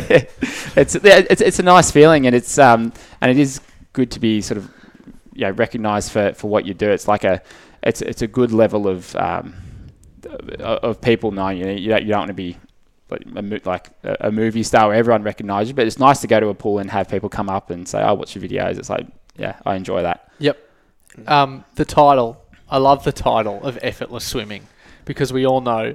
it's it's it's a nice feeling, and it's um and it is good to be sort of, you know, recognized for, for what you do. It's like a it's it's a good level of um of people knowing you. You don't, you don't want to be like a, like a movie star where everyone recognizes you, but it's nice to go to a pool and have people come up and say, "Oh, what's your videos?" It's like, yeah, I enjoy that. Yep. Um, the title, I love the title of Effortless Swimming. Because we all know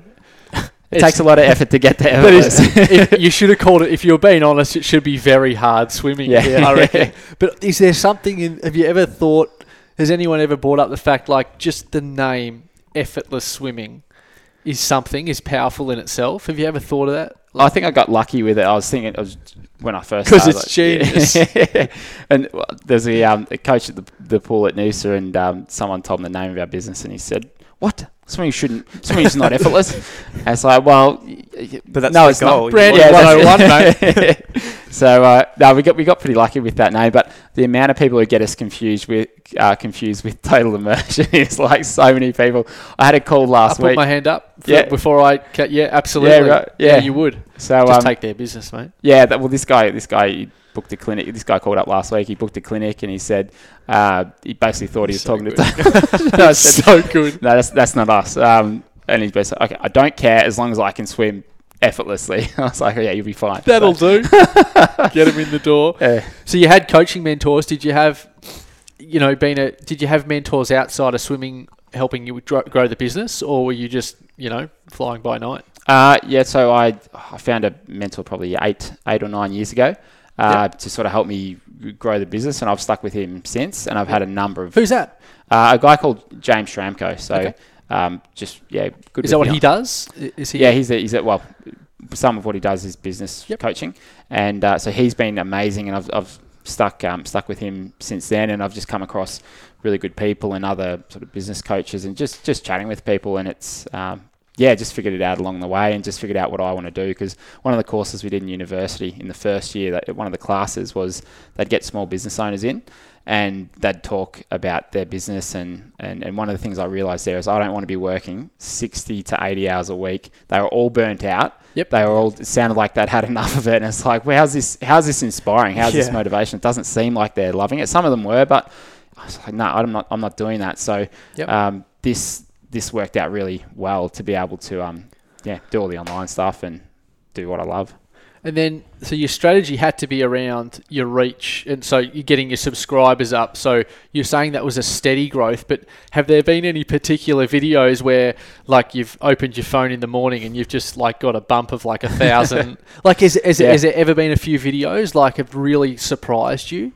it takes a lot of effort to get there. But it, you should have called it, if you're being honest, it should be very hard swimming. Yeah, I reckon. But is there something in? Have you ever thought? Has anyone ever brought up the fact like just the name Effortless Swimming is something is powerful in itself? Have you ever thought of that? I think I got lucky with it. I was thinking, I was, when I first because started, it's genius. Yeah. And well, there's a, um, a coach at the, the pool at Noosa, and um, someone told him the name of our business, and he said, "What? Swimming shouldn't. Swimming's not effortless." And it's like, well, but that's no, the it's goal. not. Branding Yeah, one oh one, mate. So uh, no, we got we got pretty lucky with that name, but the amount of people who get us confused with uh, confused with Total Immersion is like so many people. I had a call last I put week. my hand up for, Yeah. before I ca- yeah, absolutely. Yeah, right. Yeah. you would. So Just um, take their business, mate. yeah, that, well, this guy, this guy he booked a clinic. This guy called up last week. He booked a clinic, and he said uh, he basically thought he was So talking good. to. No, I said, So good. No, that's that's not us. Um, and he's basically okay. I don't care as long as I can swim effortlessly. I was like, oh, yeah, you'll be fine. That'll So, do. Get him in the door. uh, So you had coaching mentors. Did you have, you know, been a? Did you have mentors outside of swimming helping you grow, grow the business, or were you just, you know, flying by night? uh, yeah. So I I found a mentor probably eight eight or nine years ago uh, Yep. to sort of help me grow the business, and I've stuck with him since. And I've had a number of Who's that? uh, a guy called James Schramko. So Okay. um, just yeah, good. Is with that what him. he does? I- Is he? Yeah, he's a, he's a, well, some of what he does is business Yep. coaching, and uh, so he's been amazing, and I've I've stuck um, stuck with him since then, and I've just come across really good people and other sort of business coaches, and just just chatting with people, and it's um, yeah, just figured it out along the way, and just figured out what I want to do, because one of the courses we did in university in the first year, that one of the classes was they'd get small business owners in, and they'd talk about their business, and, and, and one of the things I realised there is I don't want to be working sixty to eighty hours a week. They were all burnt out. Yep. They were all, it sounded like they'd had enough of it, and it's like, well, how's this, how's this inspiring? How's this Yeah. motivation? It doesn't seem like they're loving it. Some of them were, but I was like, no, I'm not, I'm not doing that. So Yep. um, this, this worked out really well to be able to, um, yeah, do all the online stuff and do what I love. And then, so your strategy had to be around your reach, and so you're getting your subscribers up. So you're saying that was a steady growth, but have there been any particular videos where, like, you've opened your phone in the morning and you've just like got a bump of like a thousand? Like, has, has, Yeah. has there ever been a few videos like have really surprised you?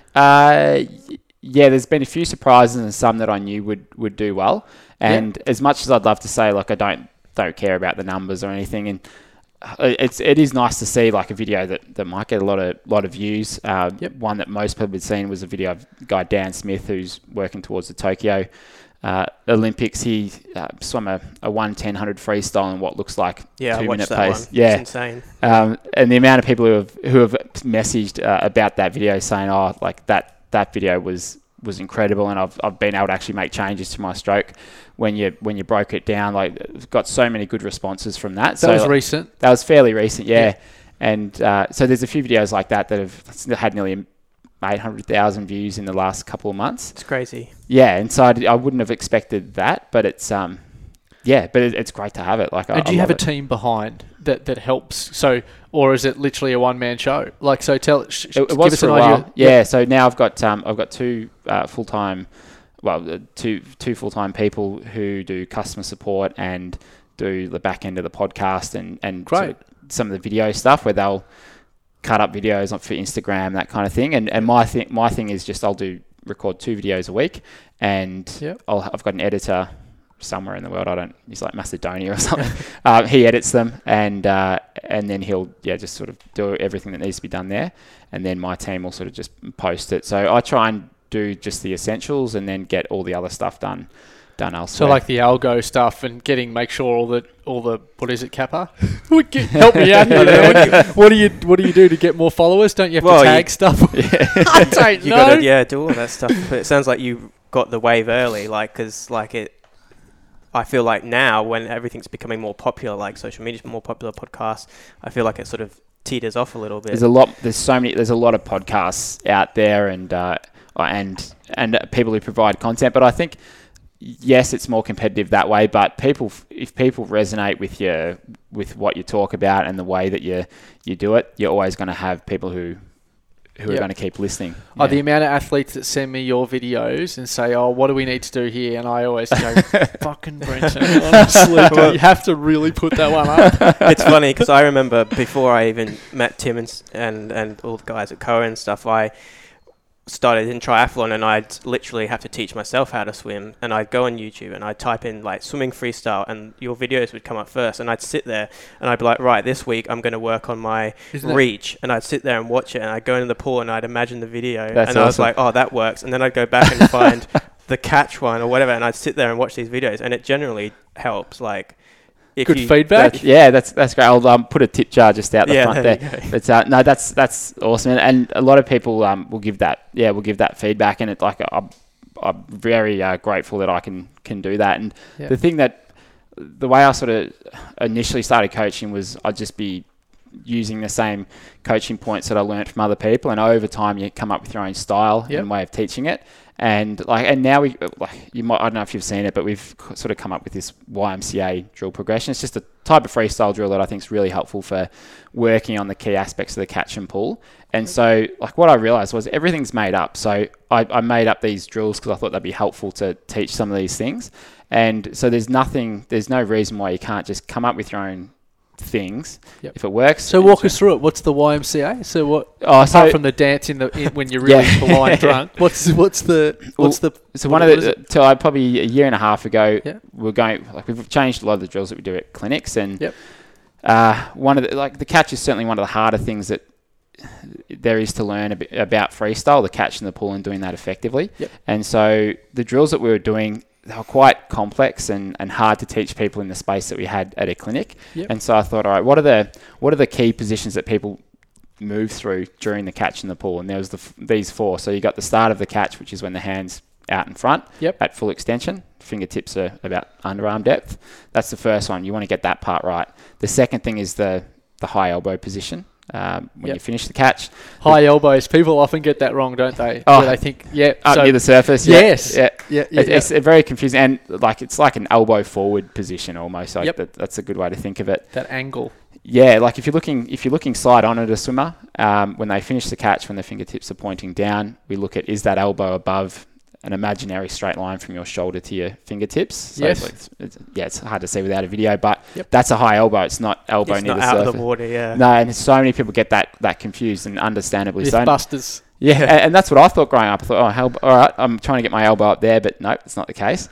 Uh, y- yeah, there's been a few surprises and some that I knew would, would do well. And as much as I'd love to say, like, I don't don't care about the numbers or anything, and it's it is nice to see like a video that, that might get a lot of lot of views. Uh, Yep. One that most people had seen was a video of guy Dan Smith, who's working towards the Tokyo uh, Olympics. He uh, swam a, a one ten hundred freestyle in what looks like Yeah, I two watched minute that pace. one. Yeah, It's insane. um, and the amount of people who have who have messaged uh, about that video saying, "Oh, like that that video was was incredible," and I've I've been able to actually make changes to my stroke when you when you broke it down. Like, got so many good responses from that. That so was like, recent. That was fairly recent, yeah. Yeah. And uh, so there's a few videos like that that have had nearly eight hundred thousand views in the last couple of months. It's crazy. Yeah, and so I, I wouldn't have expected that, but it's um, yeah, but it, it's great to have it. Like, I, And do I you have a love it. team behind that, that helps? So, or is it literally a one man show? Like, so tell, sh- It, it give was us for an a while. idea. Yeah, so now I've got um, I've got two uh, full time, well, uh, two two full time people who do customer support and do the back end of the podcast and and Great. sort of some of the video stuff where they'll cut up videos for Instagram, that kind of thing. And and my thing my thing is just I'll do record two videos a week, and Yep. I'll, I've got an editor somewhere in the world. I don't. He's like Macedonia or something. um, he edits them, and uh, and then he'll yeah just sort of do everything that needs to be done there, and then my team will sort of just post it. So I try and do just the essentials, and then get all the other stuff done done elsewhere. So like the algo stuff and getting make sure all the all the what is it Kappa? Would get- Help me out here. there. What do you what do you do to get more followers? Don't you have Well, to you- tag stuff? I don't You know. got to yeah do all that stuff. But it sounds like you got the wave early, like because like it. I feel like now when everything's becoming more popular, like social media's more popular, podcasts, I feel like it sort of teeters off a little bit. There's a lot. There's so many. There's a lot of podcasts out there, and uh, and and people who provide content. But I think yes, it's more competitive that way. But people, if people resonate with your with what you talk about and the way that you you do it, you're always going to have people who who Yep. are going to keep listening. Oh, Yeah. the amount of athletes that send me your videos and say, "Oh, what do we need to do here?" And I always go, "Fucking Brenton, honestly, you have to really put that one up." It's funny because I remember before I even met Tim and, s- and and all the guys at Cohen and stuff, I started in triathlon and I'd literally have to teach myself how to swim, and I'd go on YouTube and I'd type in like swimming freestyle and your videos would come up first, and I'd sit there and I'd be like, right, this week I'm going to work on my Isn't that- reach, and I'd sit there and watch it, and I'd go into the pool and I'd imagine the video, That's and I was awesome. like, oh, that works, and then I'd go back and find the catch one or whatever, and I'd sit there and watch these videos, and it generally helps. Like, if Good you, feedback. That's- yeah, that's that's great. I'll um, put a tip jar just out the Yeah, front there there. you go. But uh, no, that's that's awesome, and, and a lot of people um, will give that. Yeah, will give that feedback, and it's like I'm, I'm very uh, grateful that I can can do that. And Yeah. the thing that the way I sort of initially started coaching was I'd just be using the same coaching points that I learned from other people, and over time you come up with your own style Yep. and way of teaching it. And like, and now we like you might I don't know if you've seen it, but we've c- sort of come up with this Y M C A drill progression. It's just a type of freestyle drill that I think is really helpful for working on the key aspects of the catch and pull. And so, like, what I realized was everything's made up. So I, I made up these drills because I thought that'd be helpful to teach some of these things. And so there's nothing, there's no reason why you can't just come up with your own things Yep. if it works. So walk us through it. What's the Y M C A? So what? Oh, Apart so from the dance in the in, when you're really Yeah. blind drunk, what's what's the what's the So what- one what of is the till I probably a year and a half ago, Yeah. we're going like we've changed a lot of the drills that we do at clinics, and Yep. uh, one of the like the catch is certainly one of the harder things that there is to learn a bit about freestyle, the catch and the pull, and doing that effectively. Yep. And so the drills that we were doing, they were quite complex and, and hard to teach people in the space that we had at a clinic. Yep. And so I thought, all right, what are the what are the key positions that people move through during the catch and the pull? And there was the f- these four. So you got the start of the catch, which is when the hands out in front Yep. at full extension. Fingertips are about underarm depth. That's the first one. You want to get that part right. The second thing is the the high elbow position. Um, when Yep. you finish the catch, high elbows? People often get that wrong, don't they? Oh. Where they think, yeah, up so near the surface. Yeah, yes, yeah. yeah, yeah, It- yeah. It's a very confusing, and like it's like an elbow forward position almost. Like Yep. that, that's a good way to think of it. that angle. Yeah, like if you're looking if you're looking side on at a swimmer, um, when they finish the catch, when their fingertips are pointing down, we look at is that elbow above an imaginary straight line from your shoulder to your fingertips. So Yes. it's, it's, yeah, it's hard to see without a video, but Yep. that's a high elbow. It's not elbow It's near not the out surface. of the water, yeah. No, and so many people get that that confused, and understandably so. Mythbusters. Yeah, and, and that's what I thought growing up. I thought, oh, hell, all right, I'm trying to get my elbow up there, but no, it's not the case.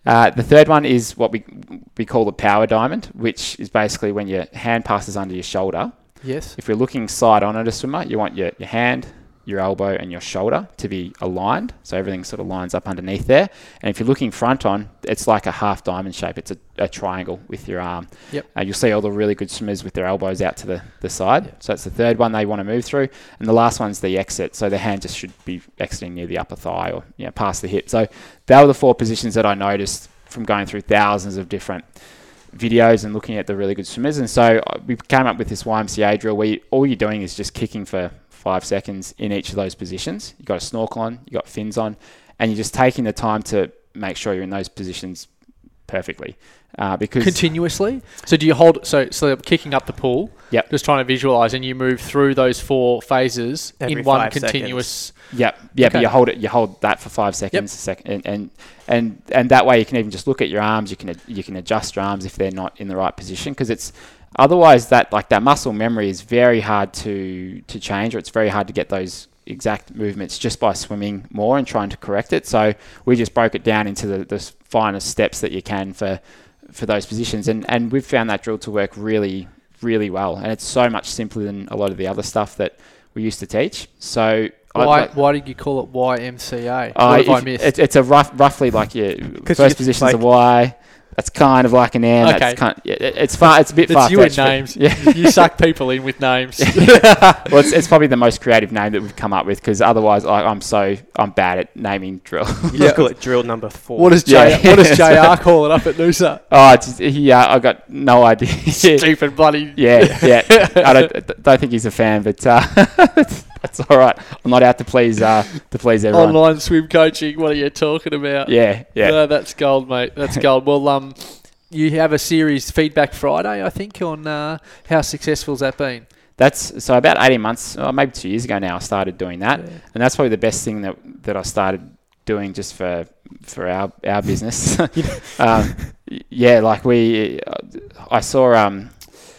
Uh, the third one is what we we call the power diamond, which is basically when your hand passes under your shoulder. Yes. If you're looking side on at a swimmer, you want your, your hand, your elbow and your shoulder to be aligned, so everything sort of lines up underneath there. And if you're looking front on, it's like a half diamond shape. It's a, a triangle with your arm. Yep. Uh, you'll see all the really good swimmers with their elbows out to the, the side. Yep. So that's the third one they want to move through. And the last one's the exit. So the hand just should be exiting near the upper thigh or you know, past the hip. So they were the four positions that I noticed from going through thousands of different videos and looking at the really good swimmers. And so we came up with this Y M C A drill where you, all you're doing is just kicking for five seconds in each of those positions. You've got a snorkel on, you've got fins on, and you're just taking the time to make sure you're in those positions perfectly. Uh, because continuously. So do you hold? So so kicking up the pool. Yep. Just trying to visualize, and you move through those four phases Every in one five continuous. seconds. Yep. Yeah, Okay. but you hold it. You hold that for five seconds, a second, and, and and and that way you can even just look at your arms. You can ad- you can adjust your arms if they're not in the right position, because it's otherwise that like that muscle memory is very hard to to change, or it's very hard to get those exact movements just by swimming more and trying to correct it. So we just broke it down into the, the finest steps that you can for for those positions, and and we've found that drill to work really really well, and it's so much simpler than a lot of the other stuff that we used to teach. So Why I, why did you call it Y M C A? uh, What have I if- missed? it, it's a rough roughly like your first you- position's like- a Y. That's kind of like an M. Okay. That's kind of, it, it's far. It's a bit It's far you and fetched. names. Yeah. You suck people in with names. Well, it's, it's probably the most creative name that we've come up with, because otherwise, like, I'm so I'm bad at naming drill. You just call it drill number four. What does J? Yeah. What does J R call it up at Noosa? Oh, it's just, he, uh, I got no idea. Stupid bloody. Yeah, yeah. I don't, don't think he's a fan, but uh, that's all right. I'm not out to please uh, to please everyone. Online swim coaching. What are you talking about? Yeah, yeah. No, that's gold, mate. That's gold. Well, um, you have a series, Feedback Friday, I think, on uh, how successful's that been? That's so about eighteen months, or maybe two years ago now, I started doing that, Yeah. and that's probably the best thing that that I started doing just for for our our business. um, yeah, like we, uh, I saw um,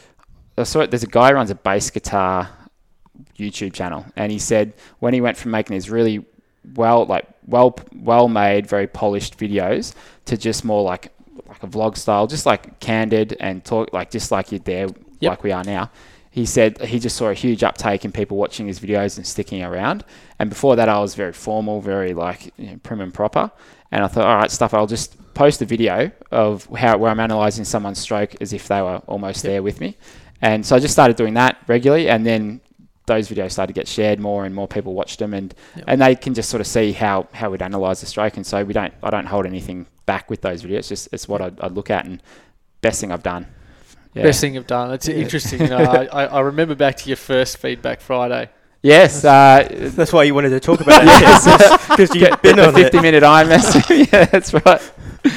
I saw there's a guy who runs a bass guitar YouTube channel, and he said when he went from making these really well like well well made, very polished videos to just more like like a vlog style, just like candid and talk like just like you're there, Yep. like we are now. He said he just saw a huge uptake in people watching his videos and sticking around. And before that, I was very formal, very like you know, prim and proper. And I thought, all right, stuff. I'll just post a video of how where I'm analysing someone's stroke as if they were almost Yep. there with me. And so I just started doing that regularly, and then those videos started to get shared more, and more people watched them, and Yep. and they can just sort of see how how we'd analyse the stroke. And so we don't, I don't hold anything back with those videos. It's just it's what I'd, I'd look at, and best thing I've done. Yeah. Best thing you've done. It's interesting. You know, I, I I remember back to your first Feedback Friday. Yes. Uh, That's why you wanted to talk about it. Because you've Get been the on fifty it. minute Iron Man. Yeah, that's right.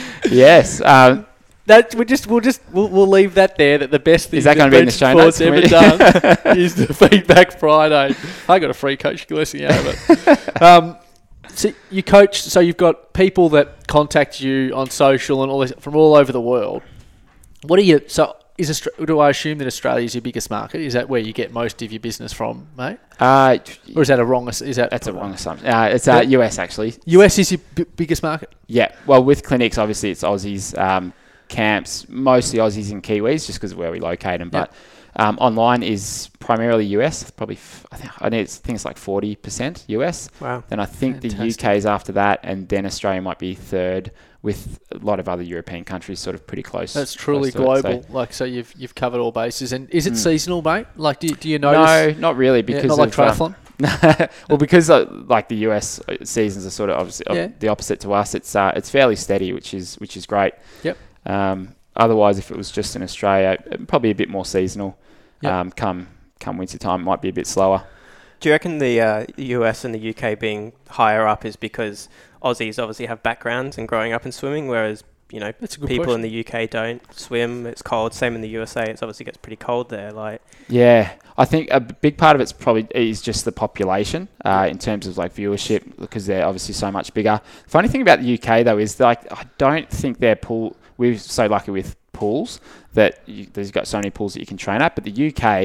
Yes. Um, That we just we'll just we'll, we'll leave that there. That the best thing Is that gonna be in the show notes? Sports ever done is the Feedback Friday. I got a free coaching lesson out of it. Um, so you coach. So you've got people that contact you on social and all this from all over the world. What are you? So is Austra- do I assume that Australia is your biggest market? Is that where you get most of your business from, mate? uh, Or is that a wrong? ass- Is that that's a wrong assumption. Uh, it's uh, U S actually. U S is your b- biggest market. Yeah. Well, with clinics, obviously it's Aussies. Um, camps, mostly Aussies and Kiwis, just because of where we locate them. But um, online is primarily U S. Probably, f- I think I think it's, I think it's like forty percent U S. Wow. Then I think the Fantastic. U K is after that, and then Australia might be third, with a lot of other European countries sort of pretty close. That's truly close to it. global. So- Like so, you've you've covered all bases. And is it Mm. seasonal, mate? Like, do do you notice? No, not really, Yeah, because not like of, um, triathlon. well, because uh, like the U S seasons are sort of obviously uh, Yeah. the opposite to us. It's uh, it's fairly steady, which is which is great. Yep. Um, otherwise, if it was just in Australia, uh, probably a bit more seasonal. Yep. Um, come come winter time, it might be a bit slower. Do you reckon the uh, U S and the U K being higher up is because Aussies obviously have backgrounds in growing up in swimming, whereas you know That's a good people question. in the U K don't swim? It's cold. Same in the U S A. It's obviously gets pretty cold there. Like Yeah, I think a b- big part of it's probably is just the population uh, in terms of like viewership, because they're obviously so much bigger. Funny thing about the U K though is like I don't think their pool. We're so lucky with pools that you, there's got so many pools that you can train at, but the U K,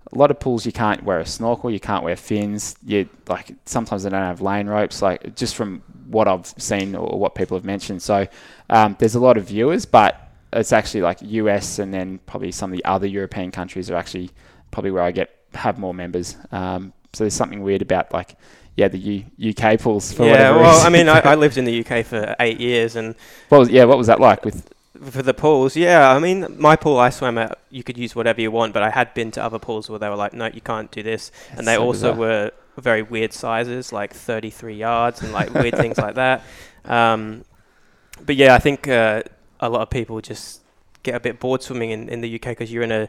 a lot of pools you can't wear a snorkel, you can't wear fins. You like sometimes they don't have lane ropes. Like just from what I've seen or what people have mentioned. So um, there's a lot of viewers, but it's actually like U S and then probably some of the other European countries are actually probably where I get have more members. Um, so there's something weird about like yeah the U- UK pools for yeah, whatever well, reason. I mean, I, I lived in the U K for eight years, and what was, yeah, what was that like with? For the pools, yeah, I mean, my pool I swam at, you could use whatever you want, but I had been to other pools where they were like, no, you can't do this. That's and they so also bizarre. were very weird sizes, like thirty-three yards and like weird things like that. Um, but yeah, I think uh, a lot of people just get a bit bored swimming in, in the U K because you're in a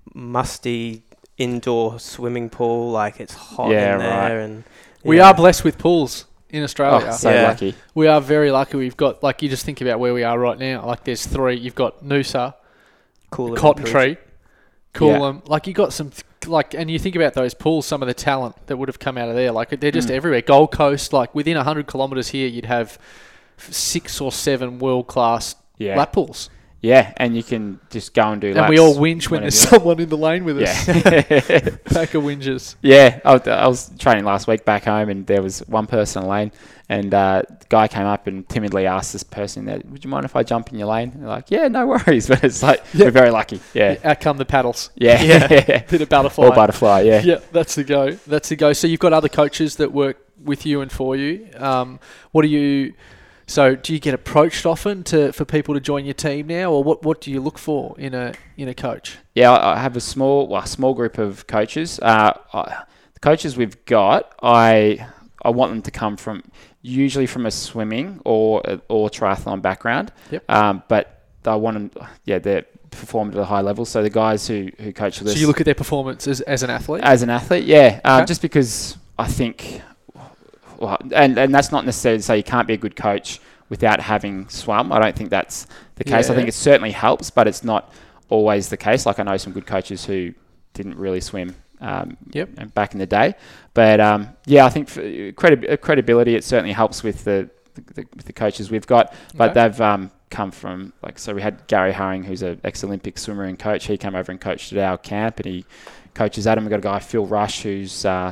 musty indoor swimming pool, like it's hot Yeah, in there. right. And We yeah. are blessed with pools in Australia. Oh, so Yeah. lucky. We are very lucky. We've got, like, you just think about where we are right now. Like, there's three. You've got Noosa, Cool. Cotton Tree, Coolum. Like, you got some, like, and you think about those pools, some of the talent that would have come out of there. Like, they're just Mm. everywhere. Gold Coast, like, within one hundred kilometres here, you'd have f- six or seven world-class Yeah. lap pools. Yeah, and you can just go and do laps. And we all whinge when whenever there's you want. someone in the lane with us. Yeah. Pack of whinges. Yeah, I was, I was training last week back home, and there was one person in the lane, and uh, the guy came up and timidly asked this person there, "Would you mind if I jump in your lane?" And they're like, "Yeah, no worries." But it's like Yeah. we're very lucky. Yeah, Out come the paddles. yeah, Yeah. Bit of butterfly. or butterfly. Yeah. Yeah, that's the go. That's the go. So you've got other coaches that work with you and for you. Um, what do you? So do you get approached often to for people to join your team now, or what? What do you look for in a in a coach? Yeah, I I have a small, well, a small group of coaches. Uh, I, the coaches we've got, I I want them to come from usually from a swimming or or triathlon background. Yep. Um, but I want them, yeah, they're performed at a high level. So the guys who who coach with us. So you look at their performance as, as an athlete. As an athlete, yeah. Um, Okay. Just because I think, well, and, and that's not necessarily to say you can't be a good coach without having swum. I don't think that's the case. I Yeah. think it certainly helps, but it's not always the case. Like I know some good coaches who didn't really swim um, Yep. back in the day. But um, yeah, I think for credi- credibility, it certainly helps with the, the, with the coaches we've got. But Okay. they've um, come from, like, so we had Gary Haring, who's an ex-Olympic swimmer and coach. He came over and coached at our camp, and he coaches Adam. We've got a guy, Phil Rush, who's uh,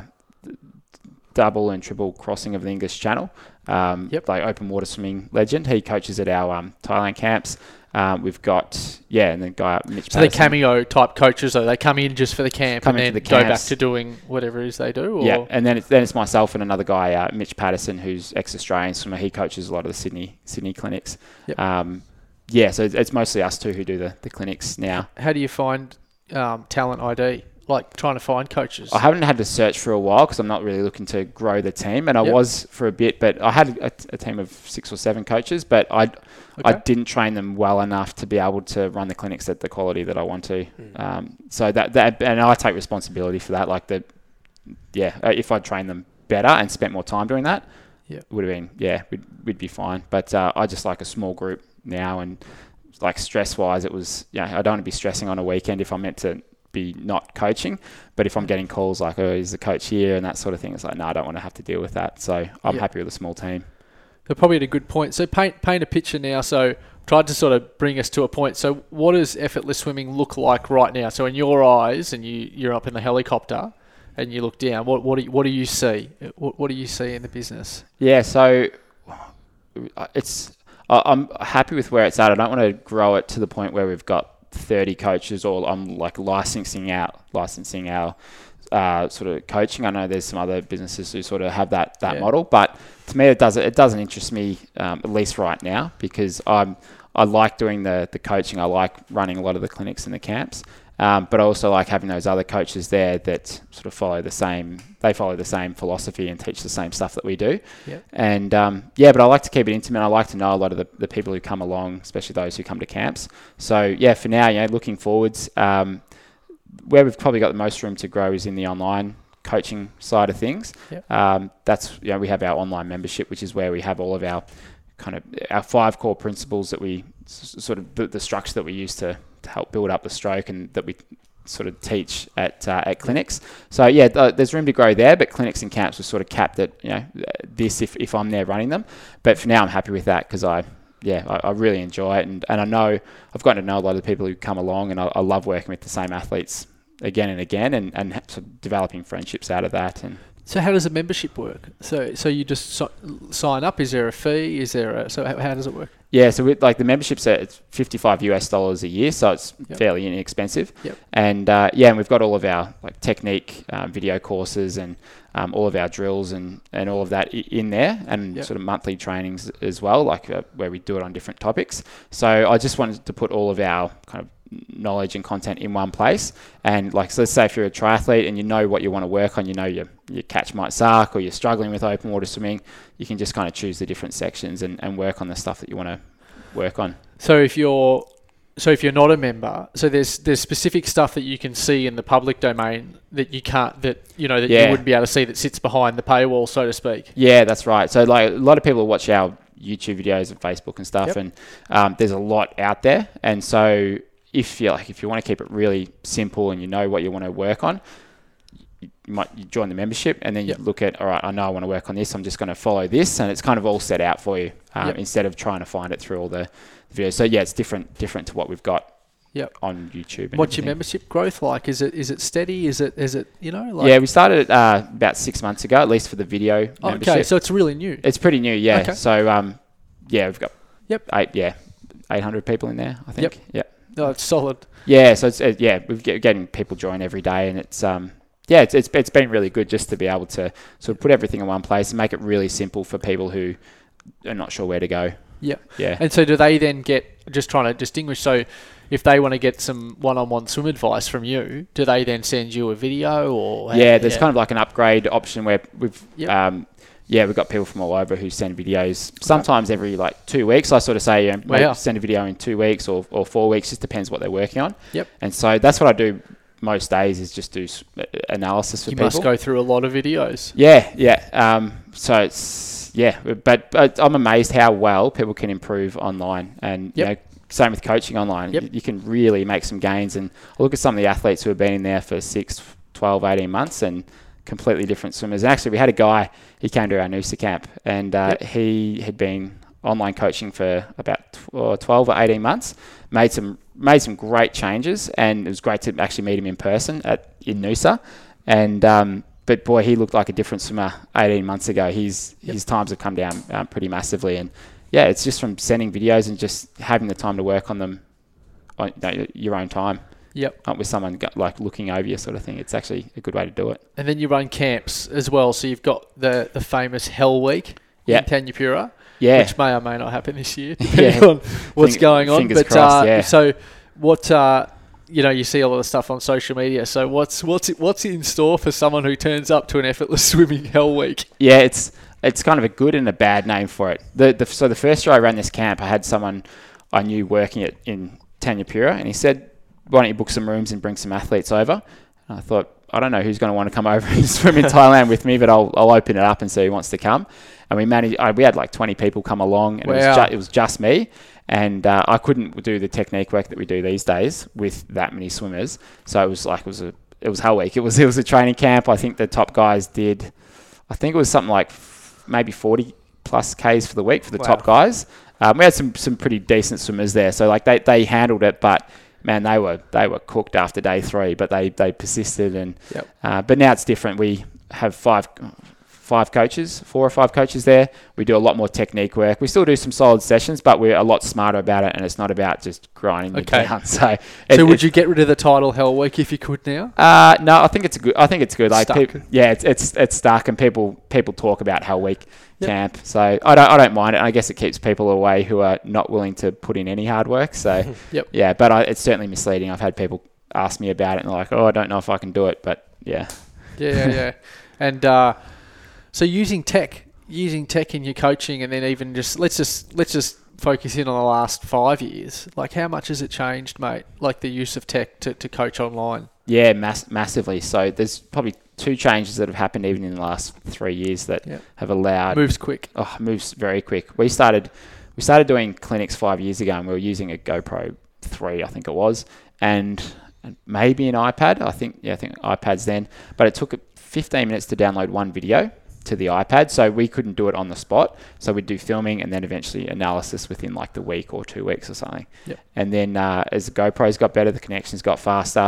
double and triple crossing of the English Channel. Um, Yep. Like open water swimming legend. He coaches at our um, Thailand camps. Um, we've got, yeah, and the guy, Mitch So they're Patterson. cameo type coaches, though. They come in just for the camp Come and into then the go back camps. to doing whatever it is they do. Or? Yeah, and then it's, then it's myself and another guy, uh, Mitch Patterson, who's ex-Australian swimmer. He coaches a lot of the Sydney Sydney clinics. Yep. Um, yeah, so it's, it's mostly us two who do the, the clinics now. How do you find um, talent I D? Like trying to find coaches. I haven't had to search for a while because I'm not really looking to grow the team, and I Yep. was for a bit, but I had a, a team of six or seven coaches, but I I Okay. didn't train them well enough to be able to run the clinics at the quality that I want to. Um, so that that and I take responsibility for that. Like the yeah, uh, if I trained them better and spent more time doing that, Yep. it would have been yeah, we'd we'd be fine. But uh, I just like a small group now, and like stress wise, it was yeah, I don't want to be stressing on a weekend if I'm meant to be not coaching, but if I'm getting calls like, oh, is the coach here and that sort of thing, it's like, no, I don't want to have to deal with that. So I'm Yeah. happy with a small team. They're probably at a good point. So paint paint a picture now. So tried to sort of bring us to a point. So what does effortless swimming look like right now? So in your eyes, and you you're up in the helicopter, and you look down. What what do you, what do you see? What, what do you see in the business? Yeah, so uh, it's I- I'm happy with where it's at. I don't want to grow it to the point where we've got thirty coaches, or I'm like licensing out licensing our uh, sort of coaching. I know there's some other businesses who sort of have that that Yeah. model, but to me it doesn't it doesn't interest me um, at least right now, because I'm I like doing the the coaching. I like running a lot of the clinics and the camps. Um, but I also like having those other coaches there that sort of follow the same, they follow the same philosophy and teach the same stuff that we do. Yep. And um, yeah, but I like to keep it intimate. I like to know a lot of the, the people who come along, especially those who come to camps. So yeah, for now, you know, looking forwards, um, where we've probably got the most room to grow is in the online coaching side of things. Yep. Um, that's, you know, we have our online membership, which is where we have all of our kind of our five core principles that we s- sort of the, the structure that we use to, to help build up the stroke, and that we sort of teach at uh, at clinics. So yeah, th- there's room to grow there, but clinics and camps were sort of capped at, you know, this if, if I'm there running them. But for now, I'm happy with that, because I yeah I, I really enjoy it, and, and I know I've gotten to know a lot of the people who come along, and I, I love working with the same athletes again and again, and, and sort of developing friendships out of that. And So how does a membership work? So so you just so, sign up? Is there a fee? Is there a so how, how does it work? yeah, so with, like the membership's at it's fifty-five US dollars a year, so it's Yep. fairly inexpensive. Yep. And uh, yeah, and we've got all of our like technique uh, video courses and um, all of our drills and, and all of that i- in there, and Yep. sort of monthly trainings as well, like uh, where we do it on different topics. So I just wanted to put all of our kind of knowledge and content in one place. And like, so let's say if you're a triathlete and you know what you want to work on, you know your, your catch might suck, or you're struggling with open water swimming, you can just kind of choose the different sections and, and work on the stuff that you want to work on. So if you're so if you're not a member, so there's there's specific stuff that you can see in the public domain that you can't that you know that Yeah. you wouldn't be able to see that sits behind the paywall, so to speak. Yeah, that's right. So like a lot of people watch our YouTube videos and Facebook and stuff, Yep. and um, there's a lot out there. And so if you like, if you want to keep it really simple and you know what you want to work on, you might you join the membership, and then you Yep. look at, all right, I know I want to work on this. I'm just going to follow this, and it's kind of all set out for you um, Yep. instead of trying to find it through all the videos. So yeah, it's different different to what we've got Yep. on YouTube. And What's your everything. membership growth like? Is it is it steady? Is it is it you know like Yeah, we started it uh, about six months ago, at least for the video Oh, membership. okay, so it's really new. It's pretty new, yeah. Okay. So um, yeah, we've got Yep. eight, yeah, eight hundred people in there, I think. Yep. Yeah. No, it's solid. Yeah, so it's uh, yeah, we're get, getting people join every day, and it's um yeah, it's, it's it's been really good just to be able to sort of put everything in one place and make it really simple for people who are not sure where to go. Yep. Yeah. And so do they then get, just trying to distinguish, so if they want to get some one-on-one swim advice from you, do they then send you a video or? how- Yeah, there's kind of like an upgrade option where we've Yep. um yeah, we've got people from all over who send videos sometimes every like two weeks. I sort of say, yeah, maybe Wow. send a video in two weeks or, or four weeks, just depends what they're working on. Yep. And so that's what I do most days, is just do s- analysis for You people. must go through a lot of videos. Yeah, yeah. Um, so it's yeah, but, but I'm amazed how well people can improve online, and Yep. you know, same with coaching online. Yep. You, you can really make some gains. And I look at some of the athletes who have been in there for six, twelve, eighteen months, and completely different swimmers. And actually, we had a guy. He came to our Noosa camp, and uh, Yep. he had been online coaching for about tw- or twelve or eighteen months. Made some made some great changes, and it was great to actually meet him in person at in Noosa. And um, but boy, he looked like a different swimmer eighteen months ago. His Yep. his times have come down um, pretty massively, and yeah, it's just from sending videos and just having the time to work on them on you know, your own time, Yep. not with someone go- like looking over you, sort of thing. It's actually a good way to do it. And then you run camps as well. So you've got the, the famous Hell Week Yeah. in Tanyapura, Yeah, which may or may not happen this year, depending Yeah. on what's Fing- going on. fingers But crossed, uh, yeah. so what uh, you know, you see a lot of stuff on social media. So what's what's what's in store for someone who turns up to an effortless swimming Hell Week? yeah, it's it's kind of a good and a bad name for it. The, the so the first year I ran this camp, I had someone I knew working it in Tanyapura, and he said, "Why don't you book some rooms and bring some athletes over?" And I thought, I don't know who's going to want to come over and swim in Thailand with me, but I'll I'll open it up and see who wants to come. And we managed. I, we had like twenty people come along, and it Wow. was ju- it was just me. And uh, I couldn't do the technique work that we do these days with that many swimmers. So it was like it was a it was Hell Week. It was it was a training camp. I think the top guys did, I think it was something like f- maybe forty plus Ks for the week for the Wow. top guys. Um, we had some some pretty decent swimmers there. So like they, they handled it, but man, they were they were cooked after day three. But they they persisted, and Yep. uh, but now it's different. We have five. Five coaches, four or five coaches there. We do a lot more technique work. We still do some solid sessions, but we're a lot smarter about it, and it's not about just grinding you Okay. down. So, it, So would it- you get rid of the title Hell Week if you could now? Uh, no, I think it's a good. I think it's good. Like, Stuck. peop- yeah, it's it's it's stuck, and people people talk about Hell Week Yep. camp. So I don't I don't mind it. And I guess it keeps people away who are not willing to put in any hard work. So Yep. yeah, but I, it's certainly misleading. I've had people ask me about it, and they're like, "Oh, I don't know if I can do it," but yeah. Yeah, yeah, yeah. And uh, so using tech, using tech in your coaching, and then even just let's just let's just focus in on the last five years. Like, how much has it changed, mate? Like the use of tech to, to coach online. Yeah, mass- massively. So there's probably two changes that have happened even in the last three years that Yep. have allowed Moves quick. Oh, moves very quick. We started we started doing clinics five years ago, and we were using a GoPro three, I think it was, and, and maybe an iPad. I think yeah, I think iPads then. But it took fifteen minutes to download one video to the iPad, so we couldn't do it on the spot. So we'd do filming and then eventually analysis within like the week or two weeks or something. Yep. And then uh, as the GoPros got better, the connections got faster.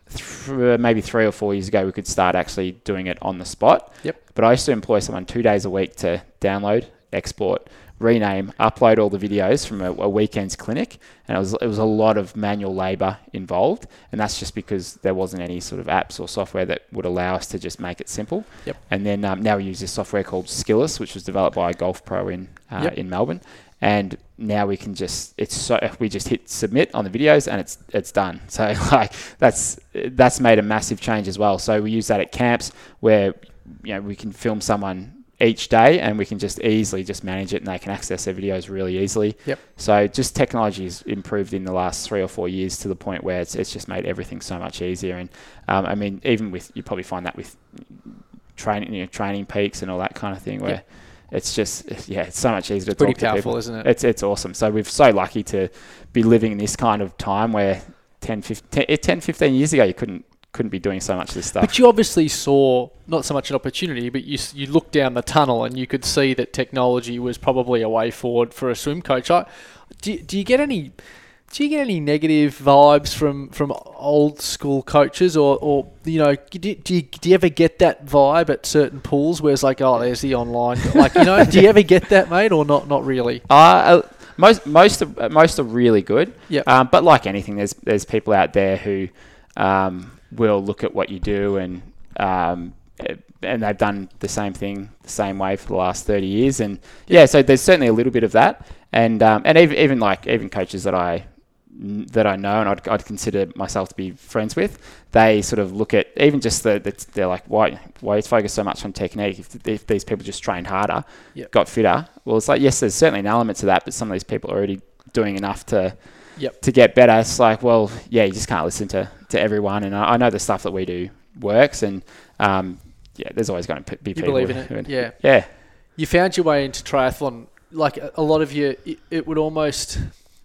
th- maybe three or four years ago, we could start actually doing it on the spot. Yep. But I used to employ someone two days a week to download, export, rename, upload all the videos from a, a weekend's clinic, and it was it was a lot of manual labour involved, and that's just because there wasn't any sort of apps or software that would allow us to just make it simple. Yep. And then um, now we use this software called Skillus, which was developed by Golf Pro in uh, Yep. in Melbourne, and now we can just it's so we just hit submit on the videos and it's it's done. So like that's that's made a massive change as well. So we use that at camps where you know we can film someone each day and we can just easily just manage it and they can access their videos really easily. Yep. So just technology has improved in the last three or four years to the point where it's it's just made everything so much easier. And um, I mean, even with you probably find that with training, you know, training peaks and all that kind of thing, where yep. it's just yeah, it's so much easier to Pretty talk to powerful, people. isn't it? It's it's awesome. So we're so lucky to be living in this kind of time where ten, fifteen, ten, fifteen years ago you couldn't. couldn't be doing so much of this stuff. But you obviously saw not so much an opportunity, but you you looked down the tunnel and you could see that technology was probably a way forward for a swim coach. I, do, do you get any do you get any negative vibes from, from old school coaches, or, or you know do, do you do you ever get that vibe at certain pools where it's like, oh, there's the online, like, you know, do you ever get that, mate, or not? Not really. Uh, most most of, most are really good. Yeah. Um, but like anything, there's there's people out there who. Um, will look at what you do and um, and they've done the same thing the same way for the last thirty years, and yeah, so there's certainly a little bit of that, and um, and even, even like even coaches that I that I know and I'd, I'd consider myself to be friends with, they sort of look at even just the, the they're like, why why is focus so much on technique if, if these people just trained harder, yep. got fitter? Well, it's like, yes, there's certainly an element to that, but some of these people are already doing enough to Yep. to get better. It's like, well, yeah, you just can't listen to, to everyone. And I, I know the stuff that we do works, and um, yeah, there's always going to be you people. believe in who, it, who, yeah. Yeah. You found your way into triathlon. Like a, a lot of you, it, it would almost.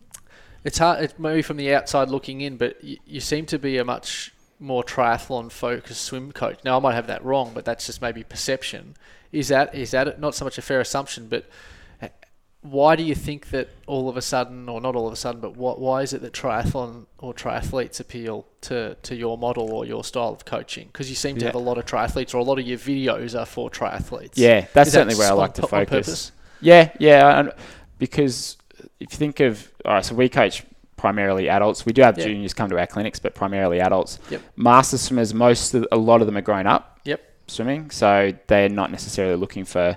It's hard. It's maybe from the outside looking in, but you, you seem to be a much more triathlon focused swim coach. Now I might have that wrong, but that's just maybe perception. Is that is that not so much a fair assumption, but why do you think that all of a sudden, or not all of a sudden, but what, why is it that triathlon or triathletes appeal to, to your model or your style of coaching? Because you seem to yeah. have a lot of triathletes, or a lot of your videos are for triathletes. Yeah, that's is certainly that where I on, like to on focus. Purpose? Yeah, yeah, and because if you think of, all right, so we coach primarily adults. We do have yep. juniors come to our clinics, but primarily adults. Yep. Master swimmers, most of, a lot of them are grown up yep. swimming, so they're not necessarily looking for.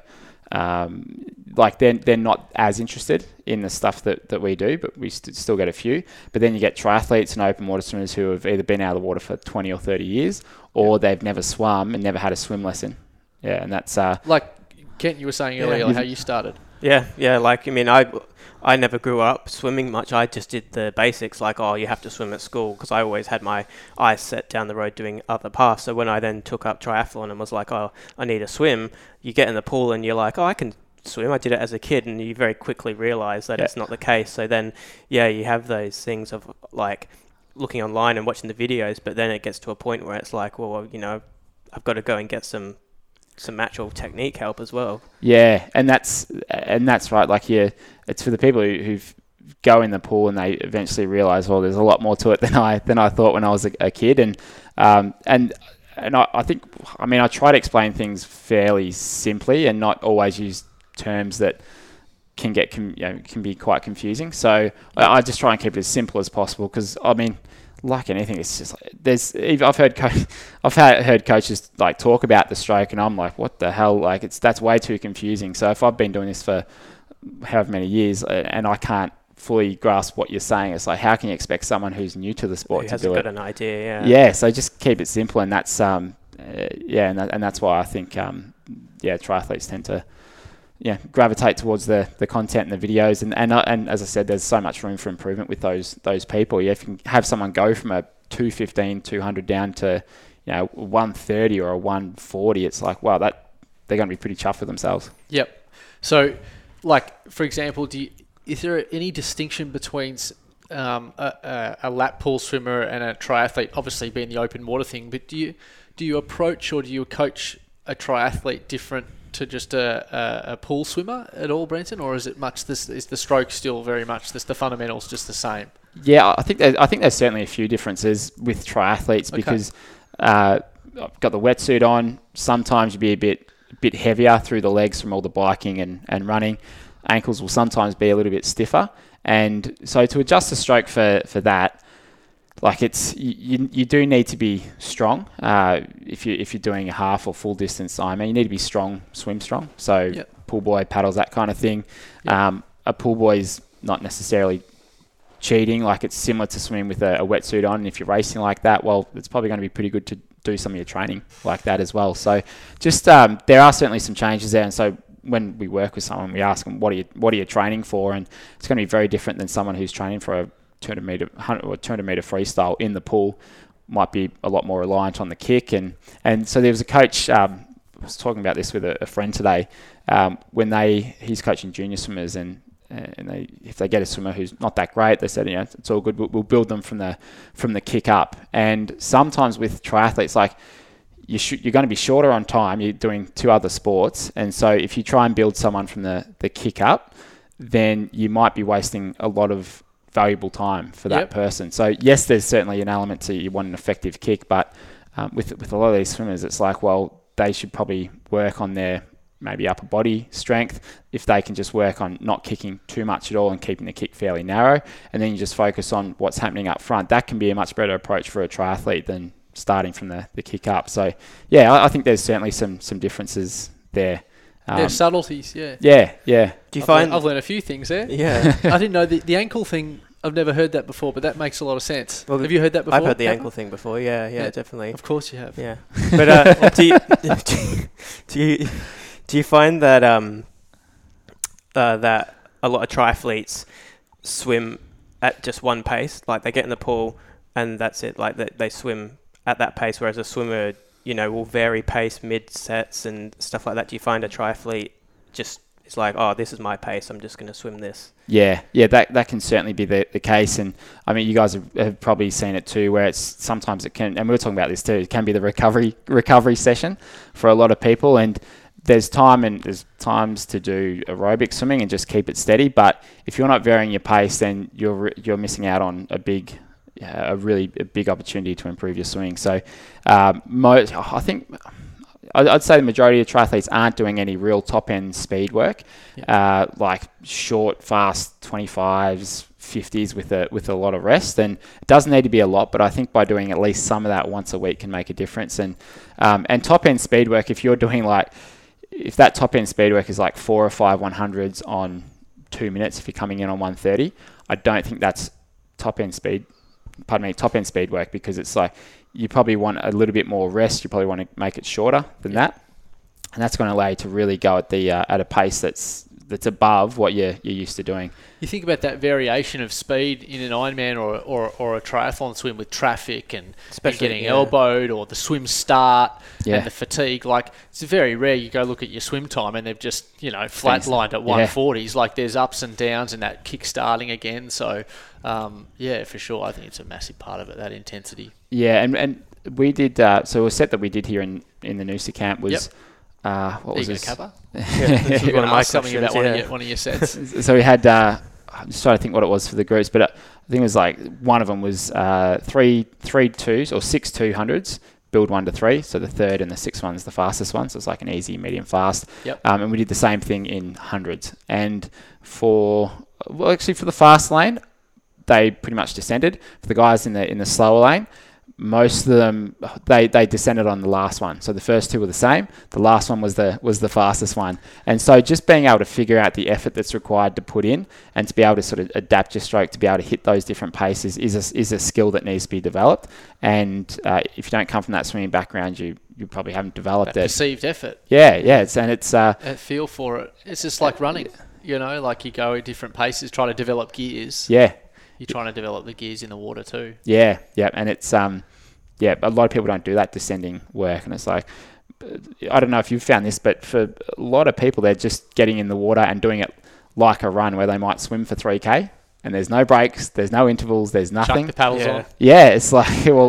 Um, like they're, they're not as interested in the stuff that, that we do, but we st- still get a few. But then you get triathletes and open water swimmers who have either been out of the water for twenty or thirty years, or yep. they've never swum and never had a swim lesson. Yeah, and that's... Uh, like Kent, you were saying earlier, yeah. like how you started. Yeah, yeah, like, I mean, I, I never grew up swimming much. I just did the basics, like, oh, you have to swim at school, because I always had my eyes set down the road doing other paths. So when I then took up triathlon and was like, oh, I need a swim, you get in the pool and you're like, oh, I can swim. I did it as a kid, and you very quickly realize that yeah. it's not the case. So then, yeah, you have those things of, like, looking online and watching the videos, but then it gets to a point where it's like, well, you know, I've got to go and get some some actual technique help as well. Yeah, and that's and that's right. Like, yeah, it's for the people who who've go in the pool and they eventually realize, well, there's a lot more to it than I than I thought when I was a, a kid, and um and and I, I think I mean I try to explain things fairly simply and not always use terms that can get com, you know, can be quite confusing. So I, I just try and keep it as simple as possible, because I mean, like anything, it's just like, there's I've heard co- I've had, heard coaches like talk about the stroke, and I'm like, what the hell? Like, it's that's way too confusing. So if I've been doing this for however many years and I can't fully grasp what you're saying, it's like, how can you expect someone who's new to the sport who to hasn't do got it? an idea? Yeah. Yeah. So just keep it simple, and that's um uh, yeah, and that, and that's why I think um yeah triathletes tend to. Yeah, gravitate towards the, the content and the videos, and and uh, and as I said, there's so much room for improvement with those those people. Yeah, if you can have someone go from a two fifteen, two hundred down to, you know, one thirty or a one forty, it's like, wow, that they're going to be pretty chuffed with themselves. Yep. So, like, for example, do you, is there any distinction between um, a, a, a lap pool swimmer and a triathlete? Obviously, being the open water thing, but do you do you approach or do you coach a triathlete different to just a, a, a pool swimmer at all, Brenton, or is it much this? Is the stroke still very much this? The fundamentals just the same? Yeah, I think there, I think there's certainly a few differences with triathletes Okay. because uh, I've got the wetsuit on. Sometimes you'll be a bit bit heavier through the legs from all the biking and, and running. Ankles will sometimes be a little bit stiffer, and so to adjust the stroke for, for that, like it's you, you do need to be strong. Uh, if you if you're doing a half or full distance Ironman, you need to be strong, swim strong. So Yep. pool boy paddles, that kind of thing. Yep. Um, a pool boy is not necessarily cheating. Like it's similar to swimming with a, a wetsuit on. And if you're racing like that, well, it's probably going to be pretty good to do some of your training like that as well. So just um, there are certainly some changes there, and so when we work with someone, we ask them, what are you what are you training for? And it's going to be very different than someone who's training for a two hundred meter one hundred or two hundred meter freestyle in the pool. Might be a lot more reliant on the kick. And and so there was a coach, um, I was talking about this with a, a friend today, um, when they he's coaching junior swimmers, and and they, if they get a swimmer who's not that great, they said, you know, it's all good. We'll, we'll build them from the from the kick up. And sometimes with triathletes, like you sh- you're going to be shorter on time. You're doing two other sports, and so if you try and build someone from the the kick up, then you might be wasting a lot of valuable time for that Yep. person. So yes, there's certainly an element to you want an effective kick, but um, with with a lot of these swimmers, it's like, well, they should probably work on their maybe upper body strength. If they can just work on not kicking too much at all and keeping the kick fairly narrow, and then you just focus on what's happening up front, that can be a much better approach for a triathlete than starting from the, the kick up. So yeah, I, I think there's certainly some some differences there. Um, yeah, subtleties. Yeah. yeah, yeah. Do you I've find? learned, I've learned a few things there. Yeah. I didn't know the, the ankle thing. I've never heard that before, but that makes a lot of sense. Well, have you heard that before? I've heard the Cameron? ankle thing before. Yeah, yeah, Yeah. definitely. Of course you have. Yeah, but uh, do, you, do you do you find that um uh, that a lot of triathletes swim at just one pace? Like they get in the pool and that's it. Like they, they swim at that pace, whereas a swimmer, you know, will vary pace mid sets and stuff like that. Do you find a triathlete just it's like, oh, this is my pace, I'm just going to swim this? Yeah, yeah, that that can certainly be the, the case. And I mean, you guys have, have probably seen it too, where it's sometimes it can, and we were talking about this too, it can be the recovery recovery session for a lot of people. And there's time and there's times to do aerobic swimming and just keep it steady. But if you're not varying your pace, then you're you're missing out on a big, a really a big opportunity to improve your swimming. So, um, most I think. I'd say the majority of triathletes aren't doing any real top-end speed work, yeah. uh, like short, fast twenty-fives, fifties with a with a lot of rest. And it doesn't need to be a lot, but I think by doing at least some of that once a week can make a difference. And um, and top-end speed work, if you're doing like, if that top-end speed work is like four or five one hundreds on two minutes, if you're coming in on one thirty, I don't think that's top-end speed. Pardon me, top-end speed work, because it's like, you probably want a little bit more rest. You probably want to make it shorter than yeah. that, and that's going to allow you to really go at the uh, at a pace that's that's above what you're you're used to doing. You think about that variation of speed in an Ironman or or, or a triathlon swim with traffic and, and getting yeah. elbowed, or the swim start yeah. and the fatigue. Like, it's very rare you go look at your swim time and they've just, you know, flatlined at one forties. Yeah. Like, there's ups and downs and that kick starting again. So um, yeah, for sure, I think it's a massive part of it, that intensity. Yeah, and and we did uh, so a set that we did here in in the Noosa camp was. Yep. Uh, what was this? Cover? Yeah, this is one of my something about yeah. one, of your, one of your sets. So we had. Uh, I'm just trying to think what it was for the groups, but I think it was like one of them was uh, three three twos or six two hundreds. Build one to three. So the third and the sixth one's the fastest one. So it's like an easy, medium, fast. Yep. Um, and we did the same thing in hundreds. And for well, actually for the fast lane, they pretty much descended. For the guys in the in the slower lane, most of them they, they descended on the last one. So the first two were the same. The last one was the was the fastest one. And so just being able to figure out the effort that's required to put in and to be able to sort of adapt your stroke to be able to hit those different paces is a, is a skill that needs to be developed. And uh, if you don't come from that swimming background, you you probably haven't developed that it. Perceived effort. Yeah, yeah. It's and it's uh, a feel for it. It's just like running. You know, like you go at different paces, try to develop gears. Yeah. You're trying to develop the gears in the water too. Yeah, yeah, and it's um, yeah, a lot of people don't do that descending work, and it's like, I don't know if you've found this, but for a lot of people, they're just getting in the water and doing it like a run, where they might swim for three K, and there's no breaks, there's no intervals, there's nothing. Chuck the paddles yeah. on. Yeah, it's like, well,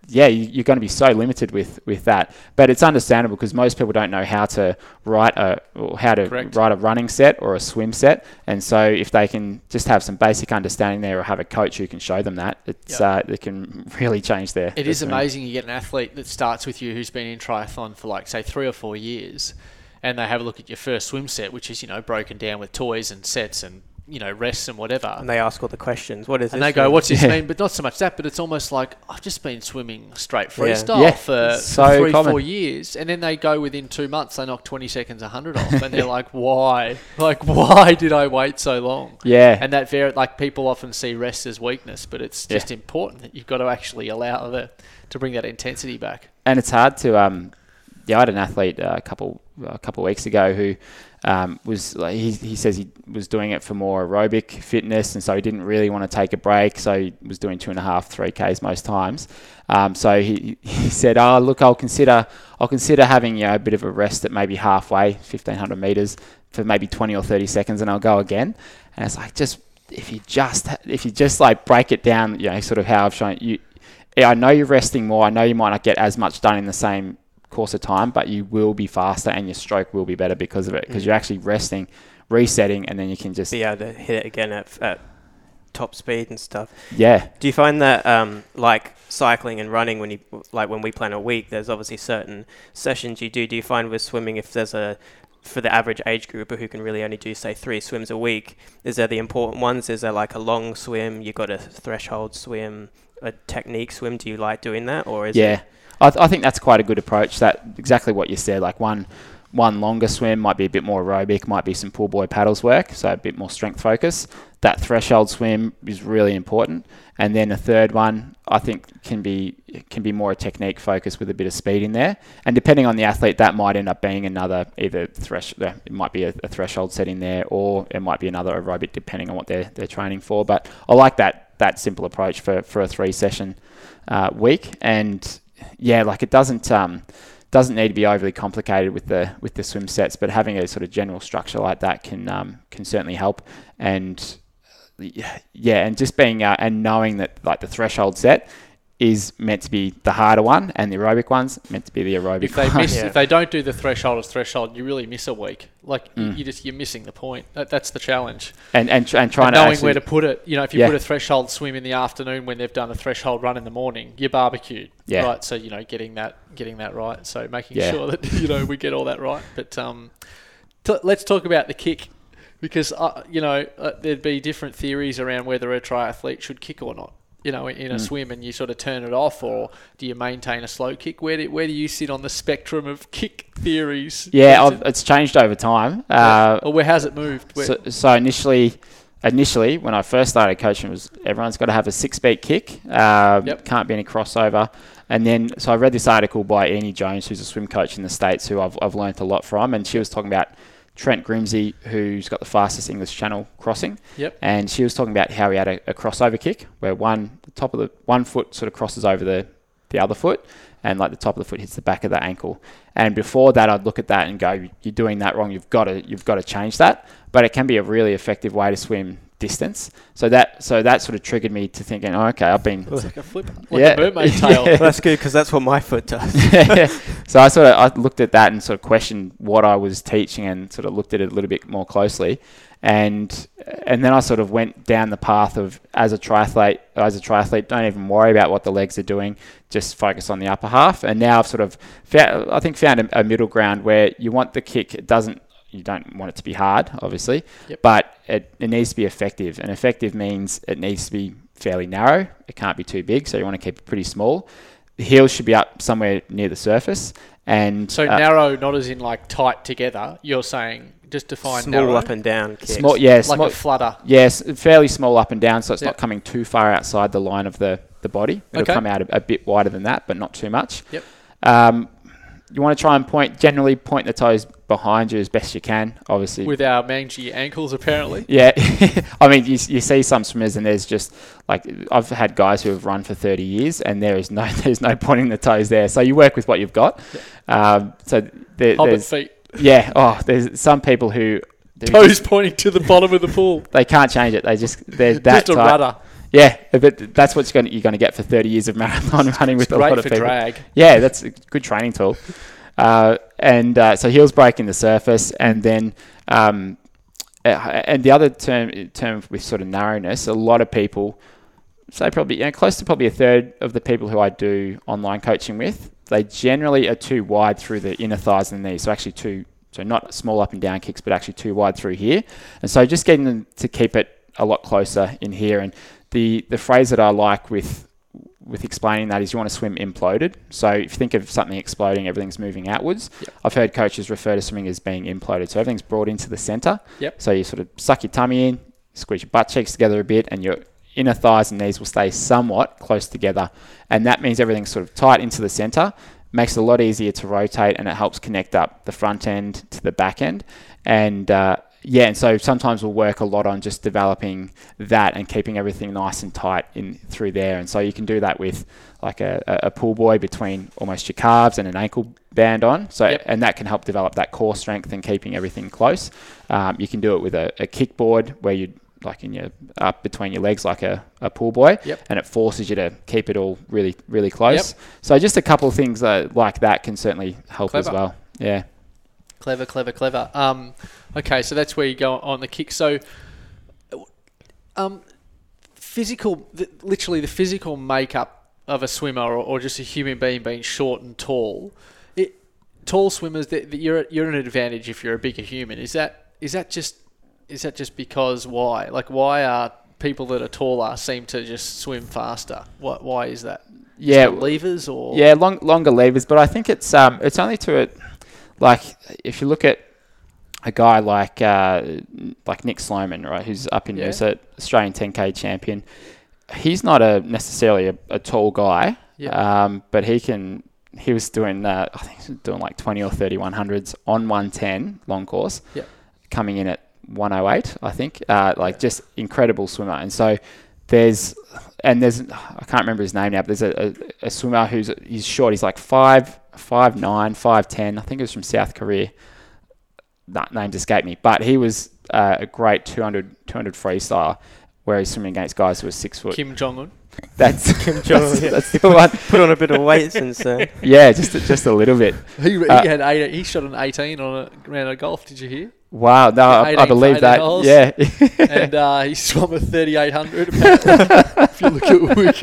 yeah, you, you're going to be so limited with, with that. But it's understandable because most people don't know how to write a or how to Correct. write a running set or a swim set. And so if they can just have some basic understanding there or have a coach who can show them that, it's Yep. uh, it can really change their. It their is swimming. amazing. You get an athlete that starts with you who's been in triathlon for like say three or four years, and they have a look at your first swim set, which is you know broken down with toys and sets and you know rests and whatever. And they ask all the questions. What is And this? they go, for? what's this Yeah. mean? But not so much that, but it's almost like, I've just been swimming straight Yeah. freestyle Yeah, for, so for three, common. four years. And then they go within two months, they knock twenty seconds, one hundred off. And they're like, why? Like, why did I wait so long? Yeah. And that, very, like, people often see rest as weakness, but it's Yeah. just important that you've got to actually allow the, to bring that intensity back. And it's hard to um yeah I had an athlete uh, a couple a couple of weeks ago who um was like he, he says he was doing it for more aerobic fitness, and so he didn't really want to take a break, so he was doing two and a half three Ks most times. Um so he he said, oh look, I'll consider I'll consider having you know a bit of a rest at maybe halfway, fifteen hundred meters for maybe twenty or thirty seconds, and I'll go again. And it's like, just if you just if you just like break it down, you know, sort of how I've shown you. Yeah, I know you're resting more. I know you might not get as much done in the same course of time, but you will be faster and your stroke will be better because of it, because Mm. you're actually resting, resetting, and then you can just, Be able to hit it again at, at top speed and stuff. yeah. Do you find that um, like cycling and running, when you like when we plan a week, there's obviously certain sessions you do. Do you find with swimming, if there's a for the average age grouper who can really only do say three swims a week, is there the important ones? Is there like a long swim? You got a threshold swim, a technique swim? Do you like doing that, or is Yeah. it? I, th- I think that's quite a good approach. That exactly what you said. Like one, one longer swim might be a bit more aerobic, might be some pull buoy paddles work, so a bit more strength focus. That threshold swim is really important, and then a third one I think can be can be more a technique focus with a bit of speed in there. And depending on the athlete, that might end up being another either thresh. It might be a, a threshold set in there, or it might be another aerobic, depending on what they're they're training for. But I like that that simple approach for for a three session uh, week. And yeah, like it doesn't um, doesn't need to be overly complicated with the with the swim sets, but having a sort of general structure like that can um, can certainly help. And yeah, and just being uh, and knowing that like the threshold set is meant to be the harder one, and the aerobic one's meant to be the aerobic If they one. miss, Yeah. if they don't do the threshold as threshold, you really miss a week. Like you, Mm. you just you're missing the point. That, that's the challenge. and and tr- and trying And to knowing actually, where to put it. You know, if you Yeah. put a threshold swim in the afternoon when they've done a threshold run in the morning, you're barbecued. Yeah. Right. So you know, getting that getting that right. So making Yeah. sure that you know we get all that right. But um, t- let's talk about the kick, because uh, you know uh, there'd be different theories around whether a triathlete should kick or not. You know, in a Mm. swim, and you sort of turn it off, or do you maintain a slow kick? Where do where do you sit on the spectrum of kick theories? yeah, Is I've, it- it's changed over time. Yeah. Uh, or where has it moved? Where, So, so initially, initially when I first started coaching, was everyone's got to have a six-beat kick. Um, Yep. Can't be any crossover. And then, so I read this article by Annie Jones, who's a swim coach in the States, who I've I've learnt a lot from, and she was talking about Trent Grimsey, who's got the fastest English Channel crossing. Yep. And she was talking about how he had a, a crossover kick, where one the top of the one foot sort of crosses over the the other foot, and like the top of the foot hits the back of the ankle. And before that, I'd look at that and go, "You're doing that wrong. You've got to you've got to change that." But it can be a really effective way to swim distance. So that so that sort of triggered me to thinking, oh, okay, I've been It's like a flip, like Yeah. a mermaid tail. Yeah. Well, that's good, because that's what my foot does. So I sort of I looked at that and sort of questioned what I was teaching, and sort of looked at it a little bit more closely, and and then I sort of went down the path of as a triathlete, as a triathlete, don't even worry about what the legs are doing, just focus on the upper half. And now I've sort of found, I think found a, a middle ground where you want the kick. It doesn't you don't want it to be hard, obviously, Yep. but it, it needs to be effective. And effective means it needs to be fairly narrow. It can't be too big, so you want to keep it pretty small. The heels should be up somewhere near the surface. And So uh, narrow, not as in like tight together. You're saying just define Small narrow, up and down kicks. small, yeah, like small, a flutter. yes, fairly small up and down, so it's Yep. not coming too far outside the line of the, the body. It'll Okay. come out a, a bit wider than that, but not too much. Yep. Um, you want to try and point, generally point the toes behind you as best you can, obviously. With our mangy ankles, apparently. Yeah, I mean, you, you see some swimmers, and there's just like I've had guys who have run for thirty years, and there is no there's no pointing the toes there. So you work with what you've got. Um, so there, Hobbit there's feet. yeah. Oh, there's some people who who Toes just- pointing to the bottom of the pool. they can't change it. They just they're that Just a tight. rudder. Yeah, but that's what you're going to get for thirty years of marathon running with It's a great lot of for people. drag. Yeah, that's a good training tool. Uh, and uh, so heels breaking the surface, and then um, uh, and the other term term with sort of narrowness, a lot of people say probably you know, close to probably a third of the people who I do online coaching with, they generally are too wide through the inner thighs and knees. So actually too, so not small up and down kicks, but actually too wide through here. And so just getting them to keep it a lot closer in here. And the the phrase that I like with with explaining that is you want to swim imploded. So if you think of something exploding, everything's moving outwards. Yep. I've heard coaches refer to swimming as being imploded. So everything's brought into the center. Yep. So you sort of suck your tummy in, squeeze your butt cheeks together a bit, and your inner thighs and knees will stay somewhat close together. And that means everything's sort of tight into the center, makes it a lot easier to rotate, and it helps connect up the front end to the back end. And uh, yeah, and so sometimes we'll work a lot on just developing that and keeping everything nice and tight in through there. And so you can do that with like a, a pull buoy between almost your calves and an ankle band on. So Yep. and that can help develop that core strength and keeping everything close. Um, you can do it with a, a kickboard where you like in your up between your legs like a, a pull buoy. Yep. And it forces you to keep it all really, really close. Yep. So just a couple of things uh, like that can certainly help Clever. as well. Yeah. Clever, clever, clever. Um, okay, so that's where you go on the kick. So, um, physical, the, literally the physical makeup of a swimmer or, or just a human being being short and tall. It, tall swimmers, that you're you're an advantage if you're a bigger human. Is that is that just is that just because why? Like why are people that are taller seem to just swim faster? What why is that? Yeah. Just levers or Yeah, long, longer levers, but I think it's um it's only to it. Like, if you look at a guy like uh, like Nick Sloman, right, who's up in Yeah. Noosa, Australian ten K champion, he's not a necessarily a, a tall guy, Yeah. um, but he can. He was doing, uh, I think, he was doing like twenty or thirty one hundreds on one ten long course, Yeah. coming in at one oh eight, I think. Uh, like, just incredible swimmer, and so. There's and there's I can't remember his name now, but there's a, a, a swimmer who's he's short. He's like five five nine, five ten. I think it was from South Korea. That names escape me, but he was uh, a great two hundred, two hundred freestyle, where he's swimming against guys who are six foot. Kim Jong Un. That's Kim Jong-un, that's, yeah. that's the one. Put on a bit of weight since then. Yeah, just a, just a little bit. He, he Uh, had eight, he shot an eighteen on a round of golf. Did you hear? Wow, no, I, I eighteen believe for that. eighteen holes. Yeah. And uh, he swam a thirty-eight hundred. If you look at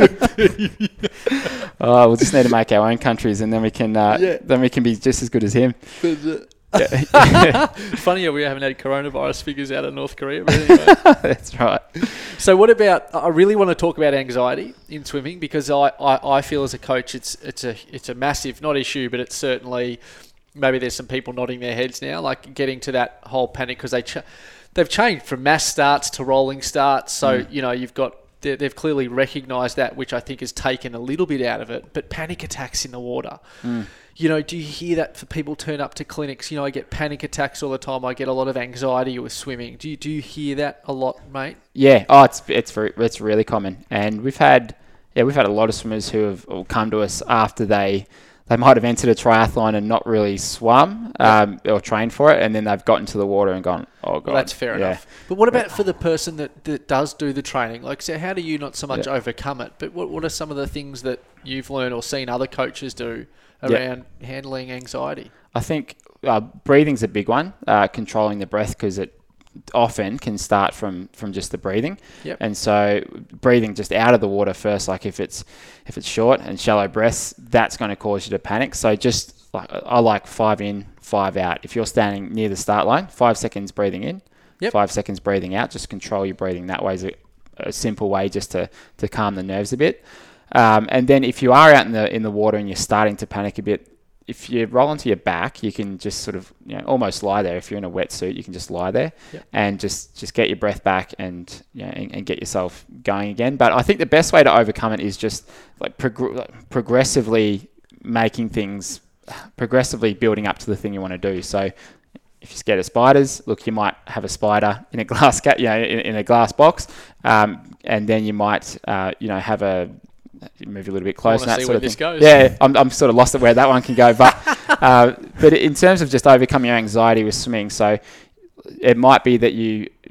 Wikipedia. Oh, we'll just need to make our own countries, and then we can uh, Yeah. then we can be just as good as him. But, uh, Yeah. funny how we haven't had coronavirus figures out of North Korea. But anyway. That's right. So what about? I really want to talk about anxiety in swimming because I, I, I feel as a coach it's it's a it's a massive not issue, but it's certainly maybe there's some people nodding their heads now, like getting to that whole panic because they ch- they've changed from mass starts to rolling starts. So Mm. you know you've got they- they've clearly recognised that, which I think has taken a little bit out of it. But panic attacks in the water. Mm. You know, do you hear that for people turn up to clinics? You know, I get panic attacks all the time. I get a lot of anxiety with swimming. Do you do you hear that a lot, mate? Yeah. Oh, it's it's very, it's really common, and we've had yeah we've had a lot of swimmers who have all come to us after they they might have entered a triathlon and not really swum um, or trained for it, and then they've gotten to the water and gone, oh god. Well, that's fair yeah. enough. But what about for the person that, that does do the training? Like, so how do you not so much Yeah. overcome it? But what what are some of the things that you've learned or seen other coaches do Yeah. around handling anxiety? I think uh, breathing's a big one. Uh, controlling the breath because it often can start from, from just the breathing. Yep. And so breathing just out of the water first, like if it's if it's short and shallow breaths, that's going to cause you to panic. So just like I like five in, five out. If you're standing near the start line, five seconds breathing in, Yep. five seconds breathing out. Just control your breathing. That way is a, a simple way just to, to calm the nerves a bit. Um, and then if you are out in the in the water and you're starting to panic a bit, if you roll onto your back, you can just sort of you know almost lie there. If you're in a wetsuit, you can just lie there Yep. and just, just get your breath back and you know, and, and get yourself going again. But I think the best way to overcome it is just like, prog- like progressively making things, progressively building up to the thing you want to do. So if you're scared of spiders, look, you might have a spider in a glass, ca- you know, in, in a glass box, um, and then you might, uh, you know, have a move a little bit closer. wanna And that see sort where of this thing. goes. Yeah, I'm, I'm sort of lost at where that one can go, but uh, but in terms of just overcoming your anxiety with swimming, so it might be that you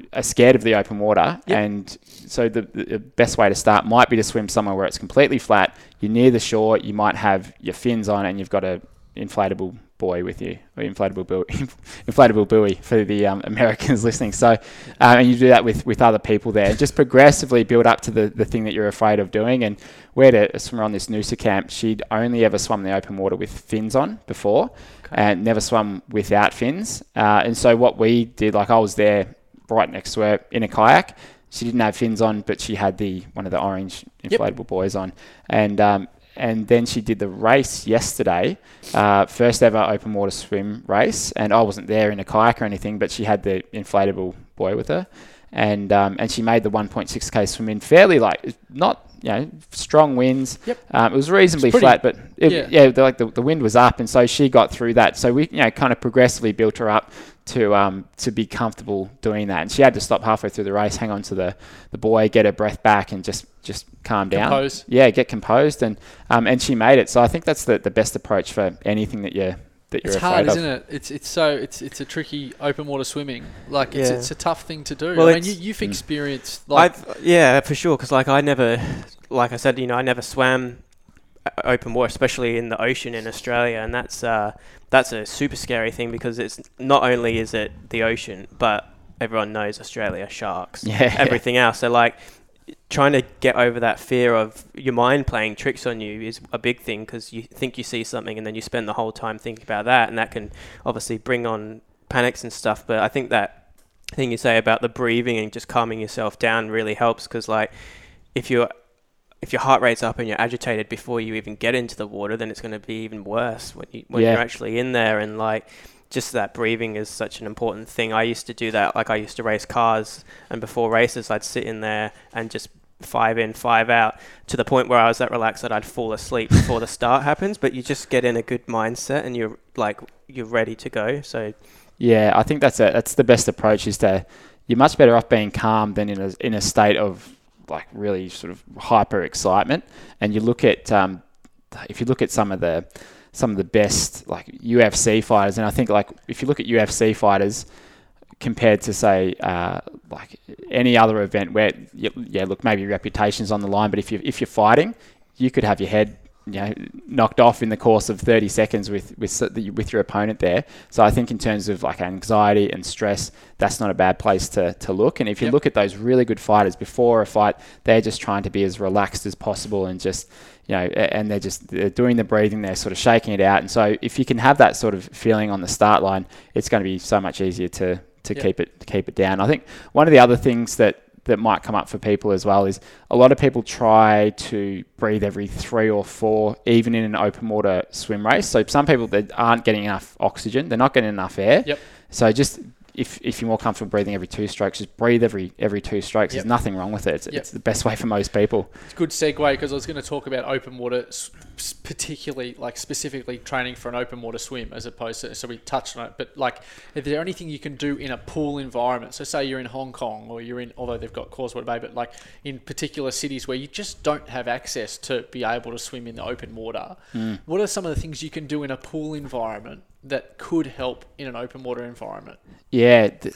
are scared of the open water. Yep. And so the, the best way to start might be to swim somewhere where it's completely flat. You're near the shore. You might have your fins on and you've got a inflatable buoy with you, or inflatable buoy, inflatable buoy for the um, Americans listening. So, um, and you do that with, with other people there. Just progressively build up to the, the thing that you're afraid of doing. And we had a, a swimmer on this Noosa camp. She'd only ever swum the open water with fins on before, okay. and never swum without fins. Uh, and so what we did, like I was there right next to her in a kayak. She didn't have fins on, but she had the one of the orange inflatable yep. buoys on, and um, and then she did the race yesterday, uh, first ever open water swim race. And I wasn't there in a kayak or anything, but she had the inflatable buoy with her, and um, and she made the one point six K swim in fairly like not you know strong winds. Yep. Um, it was reasonably pretty, flat, but it, yeah, yeah the, like the the wind was up, and so she got through that. So we you know kind of progressively built her up to um to be comfortable doing that, and she had to stop halfway through the race, hang on to the the buoy, get her breath back, and just just calm down. Compose. Yeah, get composed, and um and she made it. So I think that's the, the best approach for anything that you're that you're it's afraid hard, of. isn't it? It's it's so it's it's a tricky open water swimming. Like it's yeah. it's a tough thing to do. Well, I mean, you, you've experienced mm. like I've, yeah, for sure. Because like I never, like I said, you know, I never swam open water, especially in the ocean in Australia, and that's uh that's a super scary thing because it's not only is it the ocean, but everyone knows Australia, sharks, yeah. everything else. So like trying to get over that fear of your mind playing tricks on you is a big thing, because you think you see something and then you spend the whole time thinking about that, and that can obviously bring on panics and stuff. But I think that thing you say about the breathing and just calming yourself down really helps, because like if you're if your heart rate's up and you're agitated before you even get into the water, then it's going to be even worse when you when yeah. you're actually in there. And like just that breathing is such an important thing. I used to do that. Like I used to race cars, and before races I'd sit in there and just five in, five out, to the point where I was that relaxed that I'd fall asleep before the start happens. But you just get in a good mindset and you're like you're ready to go. So yeah, I think that's a that's the best approach, is to you're much better off being calm than in a in a state of like really sort of hyper excitement. And you look at um, if you look at some of the some of the best like U F C fighters, and I think like if you look at U F C fighters compared to say uh, like any other event where you, yeah look maybe your reputation's on the line, but if you if you're fighting, you could have your head you know knocked off in the course of thirty seconds with with with your opponent there. So I think in terms of like anxiety and stress, that's not a bad place to to look. And if you yep. look at those really good fighters before a fight, they're just trying to be as relaxed as possible, and just you know and they're just they're doing the breathing, they're sort of shaking it out. And so if you can have that sort of feeling on the start line, it's going to be so much easier to to yep. keep it to keep it down. I think one of the other things that that might come up for people as well is a lot of people try to breathe every three or four, even in an open water swim race. So some people that aren't getting enough oxygen, they're not getting enough air. Yep. So just if if you're more comfortable breathing every two strokes, just breathe every every two strokes. Yep. There's nothing wrong with it. It's, yep. it's the best way for most people. It's a good segue, because I was going to talk about open water, particularly like specifically training for an open water swim, as opposed to, so we touched on it, but like is there anything you can do in a pool environment? So say you're in Hong Kong, or you're in, although they've got Causeway Bay, but like in particular cities where you just don't have access to be able to swim in the open water. Mm. What are some of the things you can do in a pool environment that could help in an open water environment? Yeah, it,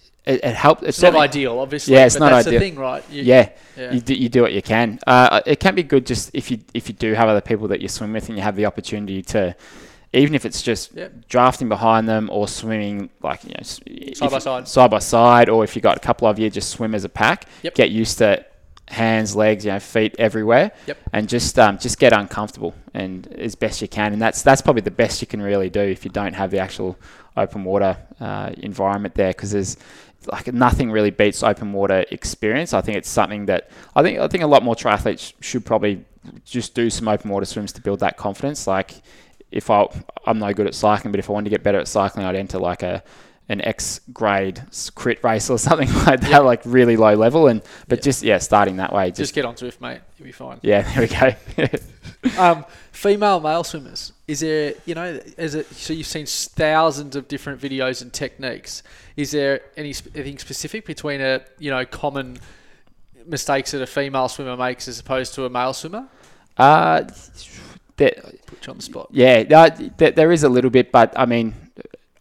it helps. It's, it's not ideal, obviously. Yeah, it's but not that's ideal. the thing, right? You, yeah, yeah. You, do, you do what you can. Uh, it can be good just if you if you do have other people that you swim with, and you have the opportunity to, even if it's just yep. drafting behind them or swimming like you know side by side, side by side, or if you got a couple of you, just swim as a pack. Yep. Get used to hands, legs, you know, feet everywhere, yep. and just um, just get uncomfortable and as best you can. And that's that's probably the best you can really do if you don't have the actual open water uh, environment there, because there's like nothing really beats open water experience. I think it's something that I think I think a lot more triathletes should probably just do some open water swims to build that confidence. Like if I I'm no good at cycling, but if I wanted to get better at cycling, I'd enter like a an X grade crit race or something like that, yep. like really low level. And but yep. just yeah, starting that way. Just, just get on Zwift, mate. You'll be fine. Yeah, there we go. um, female, male swimmers. Is there, you know, is it? So you've seen thousands of different videos and techniques. Is there any anything specific between a you know common mistakes that a female swimmer makes as opposed to a male swimmer? Uh, that, Put you on the spot. Yeah, uh, there, there is a little bit, but I mean.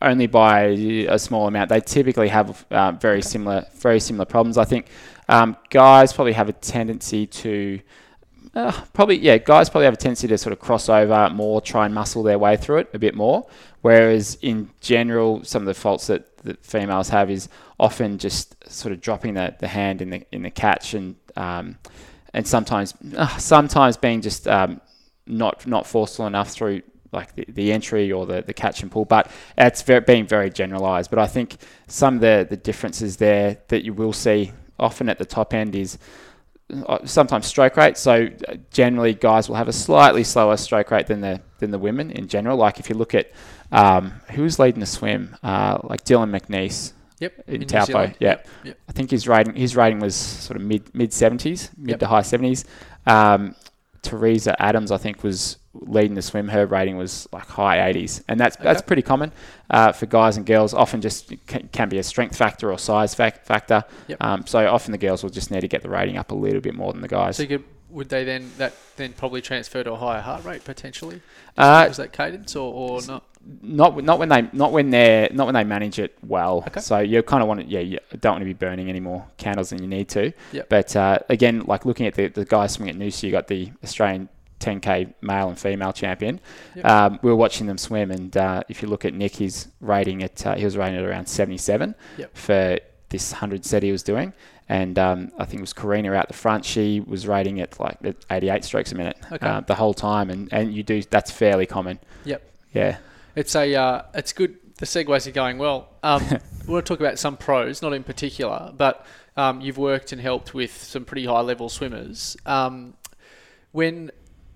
only by a small amount. They typically have uh, very okay. similar, very similar problems. I think um, guys probably have a tendency to, uh, probably yeah, guys probably have a tendency to sort of cross over more, try and muscle their way through it a bit more. Whereas in general, some of the faults that, that females have is often just sort of dropping the, the hand in the in the catch and um, and sometimes uh, sometimes being just um, not not forceful enough through like the, the entry or the, the catch and pull, but it's very, being very generalised. But I think some of the, the differences there that you will see often at the top end is uh, sometimes stroke rate. So generally guys will have a slightly slower stroke rate than the than the women in general. Like if you look at um, who's leading the swim, uh, like Dylan McNeice. Yep. In, in Taupo, yeah. Yep. Yep. I think his rating his rating was sort of mid mid seventies, mid yep. to high seventies. Um, Teresa Adams, I think, was leading the swim. Her rating was like high eighties, and that's okay. that's pretty common uh, for guys and girls. Often just can, can be a strength factor or size fac- factor. Yep. Um, so often the girls will just need to get the rating up a little bit more than the guys. So you could, would they then that then probably transfer to a higher heart rate potentially? Uh, was that cadence or, or not? Not not when they not when they're not when they manage it well. Okay. So you kind of want to yeah you don't want to be burning any more candles than you need to. Yep. But uh, again, like looking at the, the guys swimming at Noosa, you got the Australian ten K male and female champion. Yep. Um, we were watching them swim, and uh, if you look at Nick, his rating at uh, he was rating at around seventy-seven yep. for this one hundred set he was doing. And um, I think it was Karina out the front. She was rating at like at eighty-eight strokes a minute okay. uh, the whole time, and, and you do that's fairly common. Yep. Yeah. It's a uh, it's good. The segues are going well. Um, we want to talk about some pros, not in particular, but um, you've worked and helped with some pretty high level swimmers. Um, when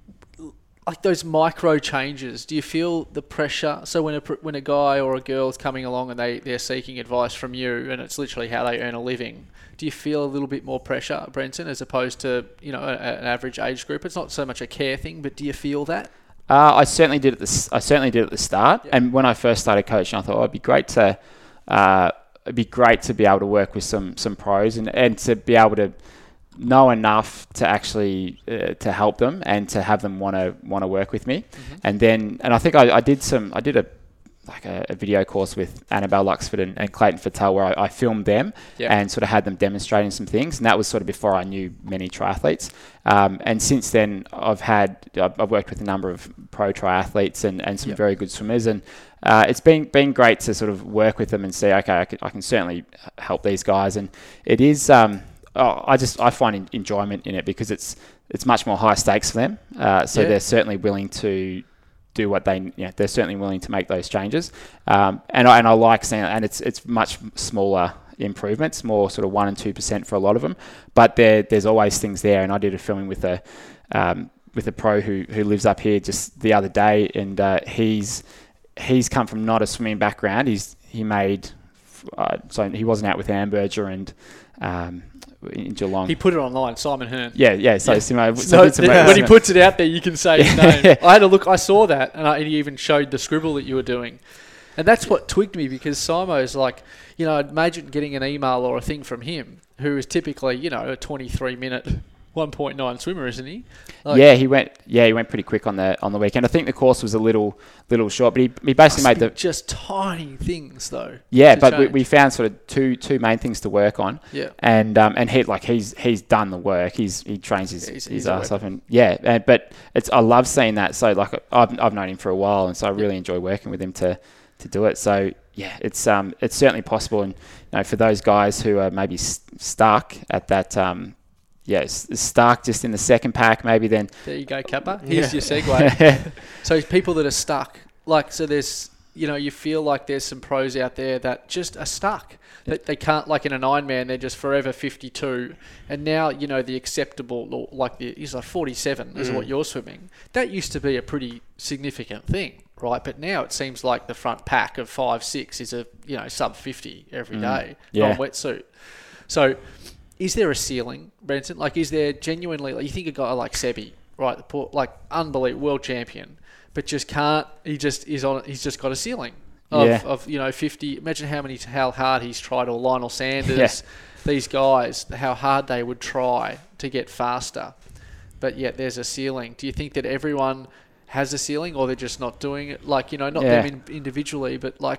like those micro changes, do you feel the pressure? So when a when a guy or a girl is coming along and they they're seeking advice from you, and it's literally how they earn a living, do you feel a little bit more pressure, Brenton, as opposed to you know a, an average age group? It's not so much a care thing, but do you feel that? Uh, I certainly did at the I certainly did at the start, yep. and when I first started coaching, I thought oh, it'd be great to uh, it'd be great to be able to work with some some pros and, and to be able to know enough to actually uh, to help them and to have them want to want to work with me, mm-hmm. and then and I think I, I did some I did a like a, a video course with Annabelle Luxford and, and Clayton Fattel where I, I filmed them yep. and sort of had them demonstrating some things, and that was sort of before I knew many triathletes. Um, and since then, I've had I've, I've worked with a number of pro triathletes and, and some yep. very good swimmers, and uh, it's been been great to sort of work with them and see, okay, I can, I can certainly help these guys, and it is. Um, oh, I just I find enjoyment in it because it's it's much more high stakes for them, uh, so yeah. they're certainly willing to. do what they, you know, they're certainly willing to make those changes, um, and I and I like seeing it, and it's it's much smaller improvements, more sort of one and two percent for a lot of them, but there there's always things there. And I did a filming with a um, with a pro who who lives up here just the other day, and uh, he's he's come from not a swimming background. He's he made uh, so he wasn't out with Amberger and. Um, in Geelong. He put it online, Simon Hearn. Yeah, yeah. So, yeah. so, so, so yeah. when he puts it out there, you can say his name. I had a look. I saw that, and, I, and he even showed the scribble that you were doing, and that's what twigged me because Simo's like, you know, imagine getting an email or a thing from him, who is typically, you know, a twenty-three minute, one point nine swimmer, isn't he? Like, yeah, he went. Yeah, he went pretty quick on the on the weekend. I think the course was a little little short, but he he basically made the just tiny things though. Yeah, but we, we found sort of two two main things to work on. Yeah, and um and he like he's he's done the work. He's he trains his he's, his he's ass off, and yeah, and, but it's I love seeing that. So like I've I've known him for a while, and so I really yeah. enjoy working with him to to do it. So yeah, it's um it's certainly possible, and you know for those guys who are maybe st- stuck at that um. Yes, stuck just in the second pack, maybe then. There you go, Kappa. Here's yeah. your segue. So people that are stuck, like, so there's, you know, you feel like there's some pros out there that just are stuck. That they can't, like in an Ironman, they're just forever fifty-two. And now, you know, the acceptable, like, the, is like forty-seven mm. is what you're swimming. That used to be a pretty significant thing, right? But now it seems like the front pack of five, six is a, you know, sub fifty every mm. day, yeah. non-wetsuit. So... is there a ceiling, Brenton? Like, is there genuinely, like, you think a guy like Sebi, right, the poor, like, unbelievable world champion, but just can't, he just is on, he's just got a ceiling of, yeah. of you know, fifty. Imagine how many, how hard he's tried, or Lionel Sanders, yeah. these guys, how hard they would try to get faster, but yet there's a ceiling. Do you think that everyone has a ceiling, or they're just not doing it? Like, you know, not yeah. them in, individually, but like,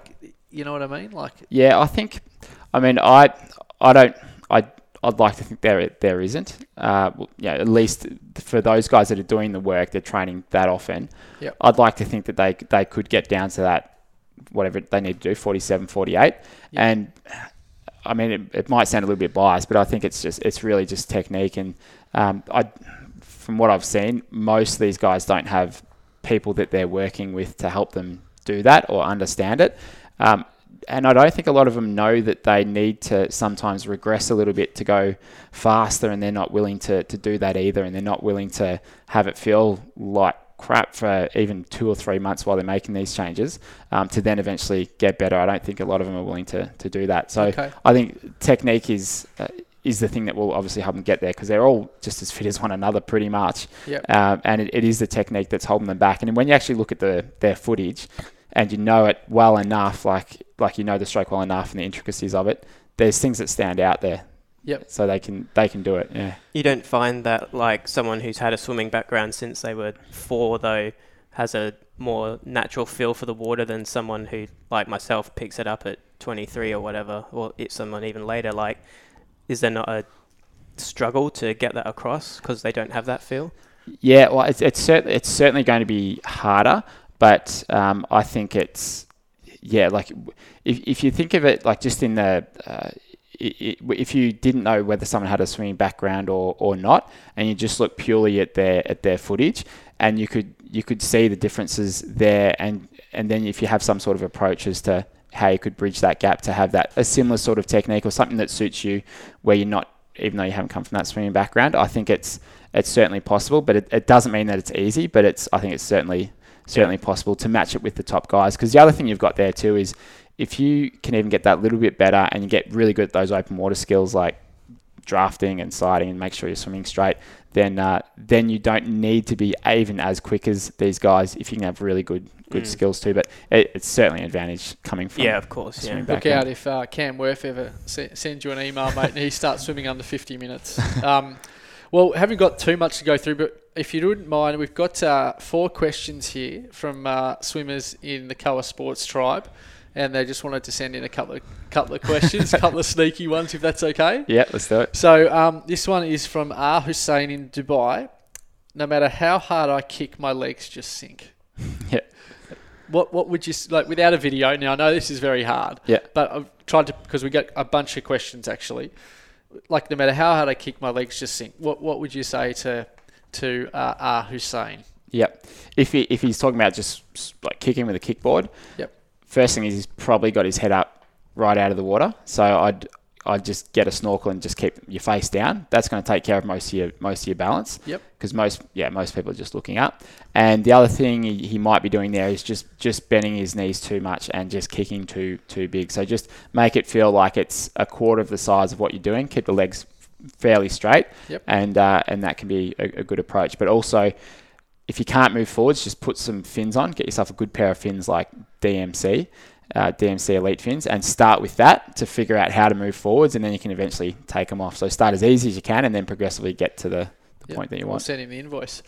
You know what I mean? Like, Yeah, I think. I mean, I I don't. I I'd like to think there there isn't. Uh, well, yeah, at least for those guys that are doing the work, they're training that often. Yep. I'd like to think that they they could get down to that, whatever they need to do, forty-seven, forty-eight. Yep. And I mean, it, it might sound a little bit biased, but I think it's just it's really just technique. And um, I, from what I've seen, most of these guys don't have people that they're working with to help them do that or understand it. Um, and I don't think a lot of them know that they need to sometimes regress a little bit to go faster, and they're not willing to, to do that either, and they're not willing to have it feel like crap for even two or three months while they're making these changes um, to then eventually get better. I don't think a lot of them are willing to, to do that. So Okay. I think technique is uh, is the thing that will obviously help them get there, because they're all just as fit as one another pretty much. Yep. Um, and it, it is the technique that's holding them back. And when you actually look at the their footage and you know it well enough, like like you know the stroke well enough and the intricacies of it, there's things that stand out there. Yep. So they can they can do it. Yeah. You don't find that like someone who's had a swimming background since they were four, though, has a more natural feel for the water than someone who, like myself, picks it up at twenty-three or whatever, or it's someone even later. Like, is there not a struggle to get that across because they don't have that feel? Yeah, well, it's it's certainly it's certainly going to be harder, but um, I think it's yeah, like if if you think of it like just in the uh, it, it, if you didn't know whether someone had a swimming background or, or not, and you just look purely at their at their footage, and you could you could see the differences there, and and then if you have some sort of approach as to how you could bridge that gap to have that a similar sort of technique or something that suits you, where you're not, even though you haven't come from that swimming background, I think it's it's certainly possible, but it, it doesn't mean that it's easy, but it's I think it's certainly certainly yeah. possible to match it with the top guys. Because the other thing you've got there too is if you can even get that little bit better and you get really good at those open water skills like drafting and sliding and make sure you're swimming straight, then uh, then you don't need to be even as quick as these guys if you can have really good good mm. skills too. But it, it's certainly an advantage coming from yeah, of course. Yeah. Look out if uh, Cam Worth ever se- sends you an email, mate, and he starts swimming under fifty minutes. Um, well, haven't got too much to go through, but if you wouldn't mind, we've got uh, four questions here from uh, swimmers in the Koa Sports Tribe. And they just wanted to send in a couple of couple of questions, a couple of sneaky ones, if that's okay. Yeah, let's do it. So um, this one is from R. Hussein in Dubai. No matter how hard I kick, my legs just sink. Yeah. What what would you like without a video? Now I know this is very hard. Yeah. But I've tried to because we got a bunch of questions actually. Like no matter how hard I kick, my legs just sink. What what would you say to to uh, R. Hussein? Yep. If he if he's talking about just like kicking with a kickboard. Yep. First thing is he's probably got his head up right out of the water. So I'd I'd just get a snorkel and just keep your face down. That's going to take care of most of your most of your balance. Yep. Because most yeah most people are just looking up. And the other thing he, he might be doing there is just, just bending his knees too much and just kicking too too big. So just make it feel like it's a quarter of the size of what you're doing. Keep the legs fairly straight. Yep. And uh, and that can be a, a good approach. But also, if you can't move forwards, just put some fins on. Get yourself a good pair of fins like D M C, uh, D M C Elite fins, and start with that to figure out how to move forwards, and then you can eventually take them off. So start as easy as you can, and then progressively get to the, the yep. point that you We'll want. send him the invoice.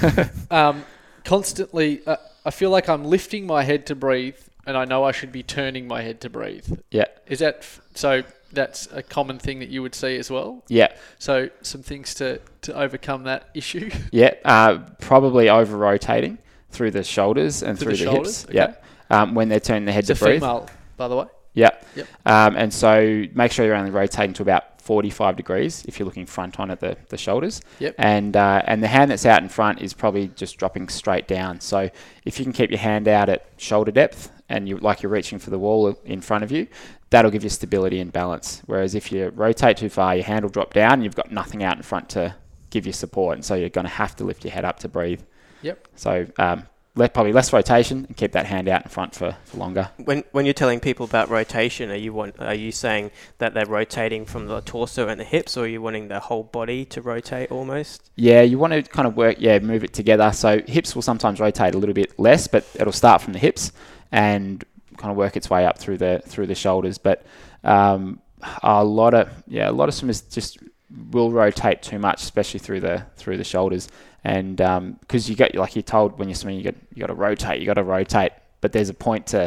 um, constantly, uh, I feel like I'm lifting my head to breathe, and I know I should be turning my head to breathe. Yeah. Is that f- so? That's a common thing that you would see as well. Yeah. So some things to, to overcome that issue. Yeah. Uh, probably over rotating through the shoulders and through through the, the, shoulders. hips. Okay. Yeah. Um, when they're turning their head it's to a breathe. Female, by the way. Yeah. Yep. Um, and so make sure you're only rotating to about forty-five degrees if you're looking front on at the, the shoulders. Yep. And uh, and the hand that's out in front is probably just dropping straight down. So if you can keep your hand out at shoulder depth and you like you're reaching for the wall in front of you, that'll give you stability and balance. Whereas if you rotate too far, your hand will drop down and you've got nothing out in front to give you support. And so you're going to have to lift your head up to breathe. Yep. So um, let, probably less rotation and keep that hand out in front for, for longer. When when you're telling people about rotation, are you want are you saying that they're rotating from the torso and the hips, or are you wanting the whole body to rotate almost? Yeah, you want to kind of work, yeah, move it together. So hips will sometimes rotate a little bit less, but it'll start from the hips and kind of work its way up through the through the shoulders. But um, a lot of yeah, a lot of swimmers just will rotate too much, especially through the through the shoulders. And because um, you get like you're told when you're swimming, you got you got to rotate, you got to rotate. But there's a point to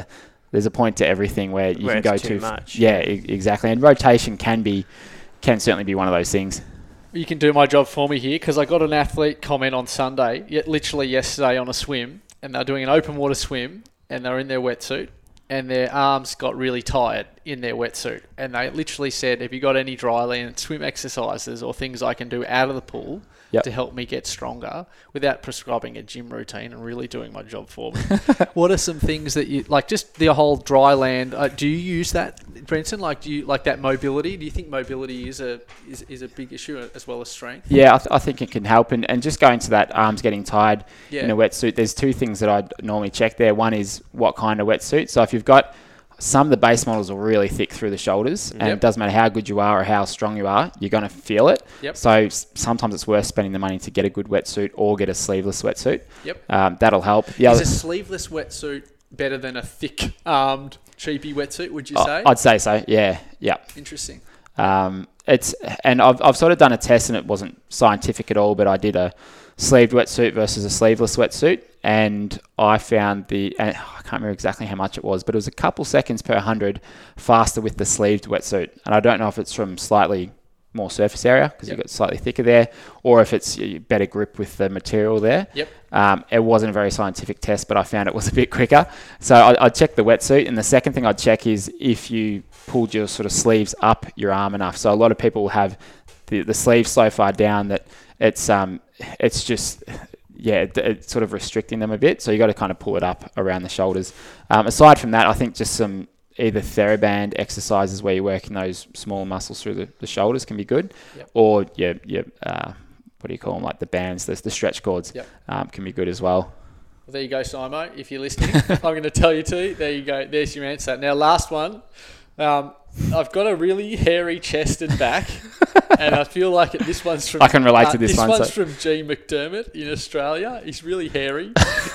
there's a point to everything where you Where can it's go too too f- much. Yeah, e- exactly. And rotation can be, can certainly be one of those things. You can do my job for me here because I got an athlete comment on Sunday, yet literally yesterday on a swim, and they're doing an open water swim, and they're in their wetsuit, and their arms got really tired in their wetsuit, and they literally said, "Have you got any dry land swim exercises or things I can do out of the pool Yep. to help me get stronger without prescribing a gym routine and really doing my job for me?" What are some things that you like? Just the whole dry land. Uh, do you use that, Brenton? Like, do you like that mobility? Do you think mobility is a is, is a big issue as well as strength? Yeah, I, th- I think it can help. And, and just going to that arms getting tired Yeah. in a wetsuit, there's two things that I'd normally check there. One is what kind of wetsuit. So if you've got some of the base models are really thick through the shoulders, and Yep. it doesn't matter how good you are or how strong you are, you're going to feel it. Yep. So s- sometimes it's worth spending the money to get a good wetsuit or get a sleeveless wetsuit. Yep. Um, that'll help. The Is other, a sleeveless wetsuit better than a thick-armed, cheapy wetsuit, would you I- say? I'd say so. Yeah. Yeah. Interesting. Um, it's and I've I've sort of done a test and it wasn't scientific at all, but I did a sleeved wetsuit versus a sleeveless wetsuit, and I found the and I can't remember exactly how much it was, but it was a couple seconds per hundred faster with the sleeved wetsuit, and I don't know if it's from slightly more surface area because Yep. you've got slightly thicker there, or if it's uh, better grip with the material there. Yep. Um, it wasn't a very scientific test, but I found it was a bit quicker. So I, I'd check the wetsuit, and the second thing I'd check is if you pulled your sort of sleeves up your arm enough. So a lot of people will have the, the sleeves so far down that it's um it's just yeah it, it's sort of restricting them a bit. So you got to kind of pull it up around the shoulders. Um, aside from that, I think just some either TheraBand exercises where you're working those small muscles through the, the shoulders can be good, Yep. or your your uh, what do you call them, like the bands, the, the stretch cords, Yep. um, can be good as well. Well, there you go, Simo. If you're listening, I'm going to tell you to. There you go. There's your answer. Now, last one. Um, I've got a really hairy chest and back, and I feel like it, this one's from... I can relate to this this one, one's so- from G McDermott in Australia. He's really hairy.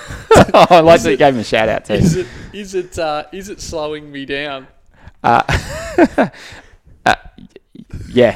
Oh, I like Is that you it- gave him a shout out too. Is it is it uh, is it slowing me down? Uh, uh, yeah,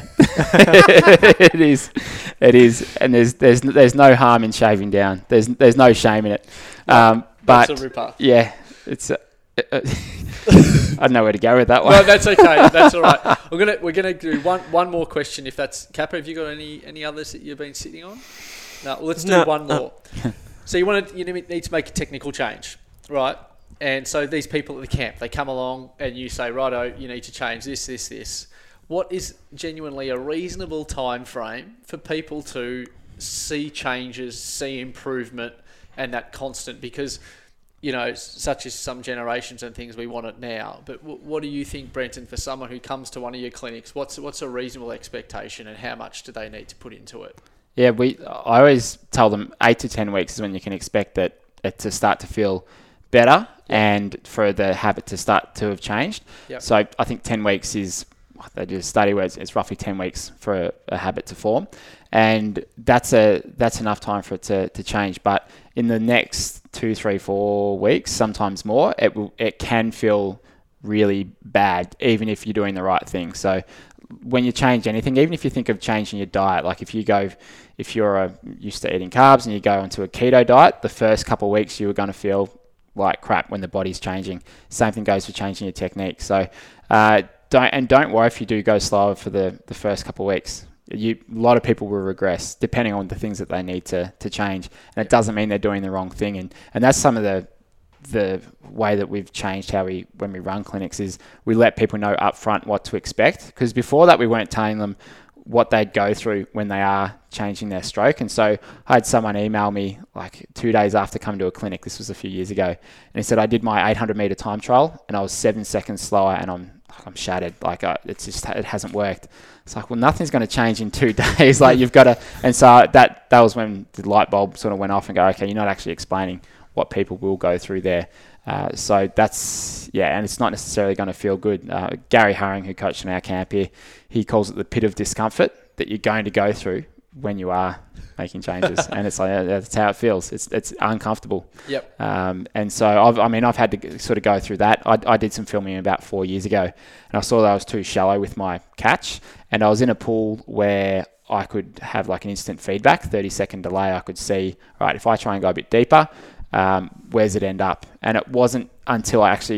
it is. It is, and there's there's there's no harm in shaving down. There's there's no shame in it. Um, but That's a ripper. yeah, it's. Uh, uh, I don't know where to go with that one. No, that's okay. That's all right. We're gonna we're gonna do one one more question. If that's Kappa, have you got any any others that you've been sitting on? No, well, let's do No, one no. more. So you want to you need to make a technical change, right? And so these people at the camp, they come along and you say, righto, you need to change this, this, this. What is genuinely a reasonable time frame for people to see changes, see improvement, and that constant? Because, you know, such as some generations and things, we want it now. But w- what do you think, Brenton, for someone who comes to one of your clinics, what's what's a reasonable expectation, and how much do they need to put into it? Yeah, we. I always tell them eight to ten weeks is when you can expect that it to start to feel better and for the habit to start to have changed. Yep. So I think ten weeks is, they did a study where it's, it's roughly ten weeks for a, a habit to form, and that's a that's enough time for it to, to change. But in the next two, three, four weeks, sometimes more, it will it can feel really bad, even if you're doing the right thing. So when you change anything, even if you think of changing your diet, like if you go, if you're uh, used to eating carbs and you go into a keto diet, the first couple of weeks you are going to feel like crap when the body's changing. Same thing goes for changing your technique. So uh, don't and don't worry if you do go slower for the, the first couple of weeks. You, a lot of people will regress depending on the things that they need to, to change, and it doesn't mean they're doing the wrong thing. And, and that's some of the the way that we've changed how we when we run clinics is we let people know up front what to expect, because before that we weren't telling them what they'd go through when they are changing their stroke. And so I had someone email me like two days after coming to a clinic, this was a few years ago, and he said, I did my eight hundred meter time trial and I was seven seconds slower and I'm I'm shattered, like I, it's just it hasn't worked. It's like, well, nothing's going to change in two days. Like you've got to, and so that that was when the light bulb sort of went off and go, okay, you're not actually explaining what people will go through there. Uh, so that's, yeah, and it's not necessarily going to feel good. Uh, Gary Haring, who coached in our camp here, he calls it the pit of discomfort that you're going to go through when you are making changes. And it's like, uh, that's how it feels. It's it's uncomfortable. Yep. Um, and so, I've, I mean, I've had to sort of go through that. I, I did some filming about four years ago, and I saw that I was too shallow with my catch, and I was in a pool where I could have like an instant feedback, thirty second delay. I could see, right, if I try and go a bit deeper, Um, where's it end up? And it wasn't until I actually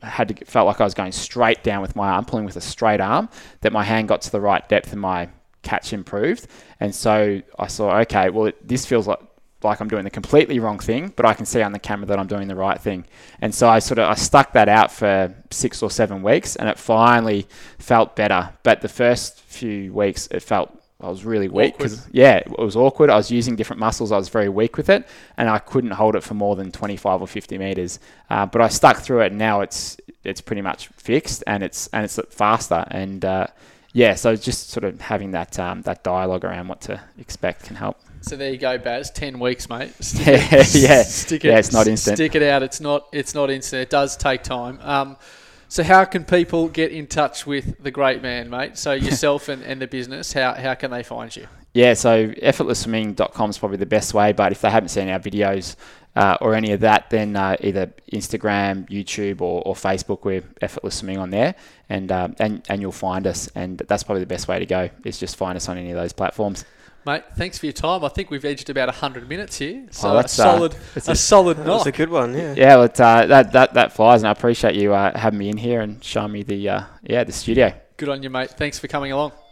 had to felt like I was going straight down with my arm, pulling with a straight arm, that my hand got to the right depth and my catch improved. And so I saw, okay, well, it, this feels like like I'm doing the completely wrong thing, but I can see on the camera that I'm doing the right thing. And so I sort of I stuck that out for six or seven weeks, and it finally felt better. But the first few weeks, it felt I was really weak because yeah, it was awkward. I was using different muscles. I was very weak with it, and I couldn't hold it for more than twenty-five or fifty meters. Uh, but I stuck through it. And now it's it's pretty much fixed, and it's and it's faster. And uh, yeah, so just sort of having that um, that dialogue around what to expect can help. So there you go, Baz. Ten weeks, mate. Stick yeah, it, yeah, stick yeah. it, It's not instant. Stick it out. It's not. It's not instant. It does take time. Um, so how can people get in touch with the great man, mate? So yourself and, and the business. How how can they find you? Yeah, so effortless swimming dot com is probably the best way. But if they haven't seen our videos uh, or any of that, then uh, either Instagram, YouTube, or, or Facebook, we're Effortless Swimming on there, and um, and and you'll find us. And that's probably the best way to go. Is just find us on any of those platforms. Mate, thanks for your time. I think we've edged about one hundred minutes here. So oh, that's, a solid, uh, a, a solid That knock. was a good one, yeah. Yeah, well, it, uh, that that that flies, and I appreciate you uh, having me in here and showing me the uh, yeah the studio. Good on you, mate. Thanks for coming along.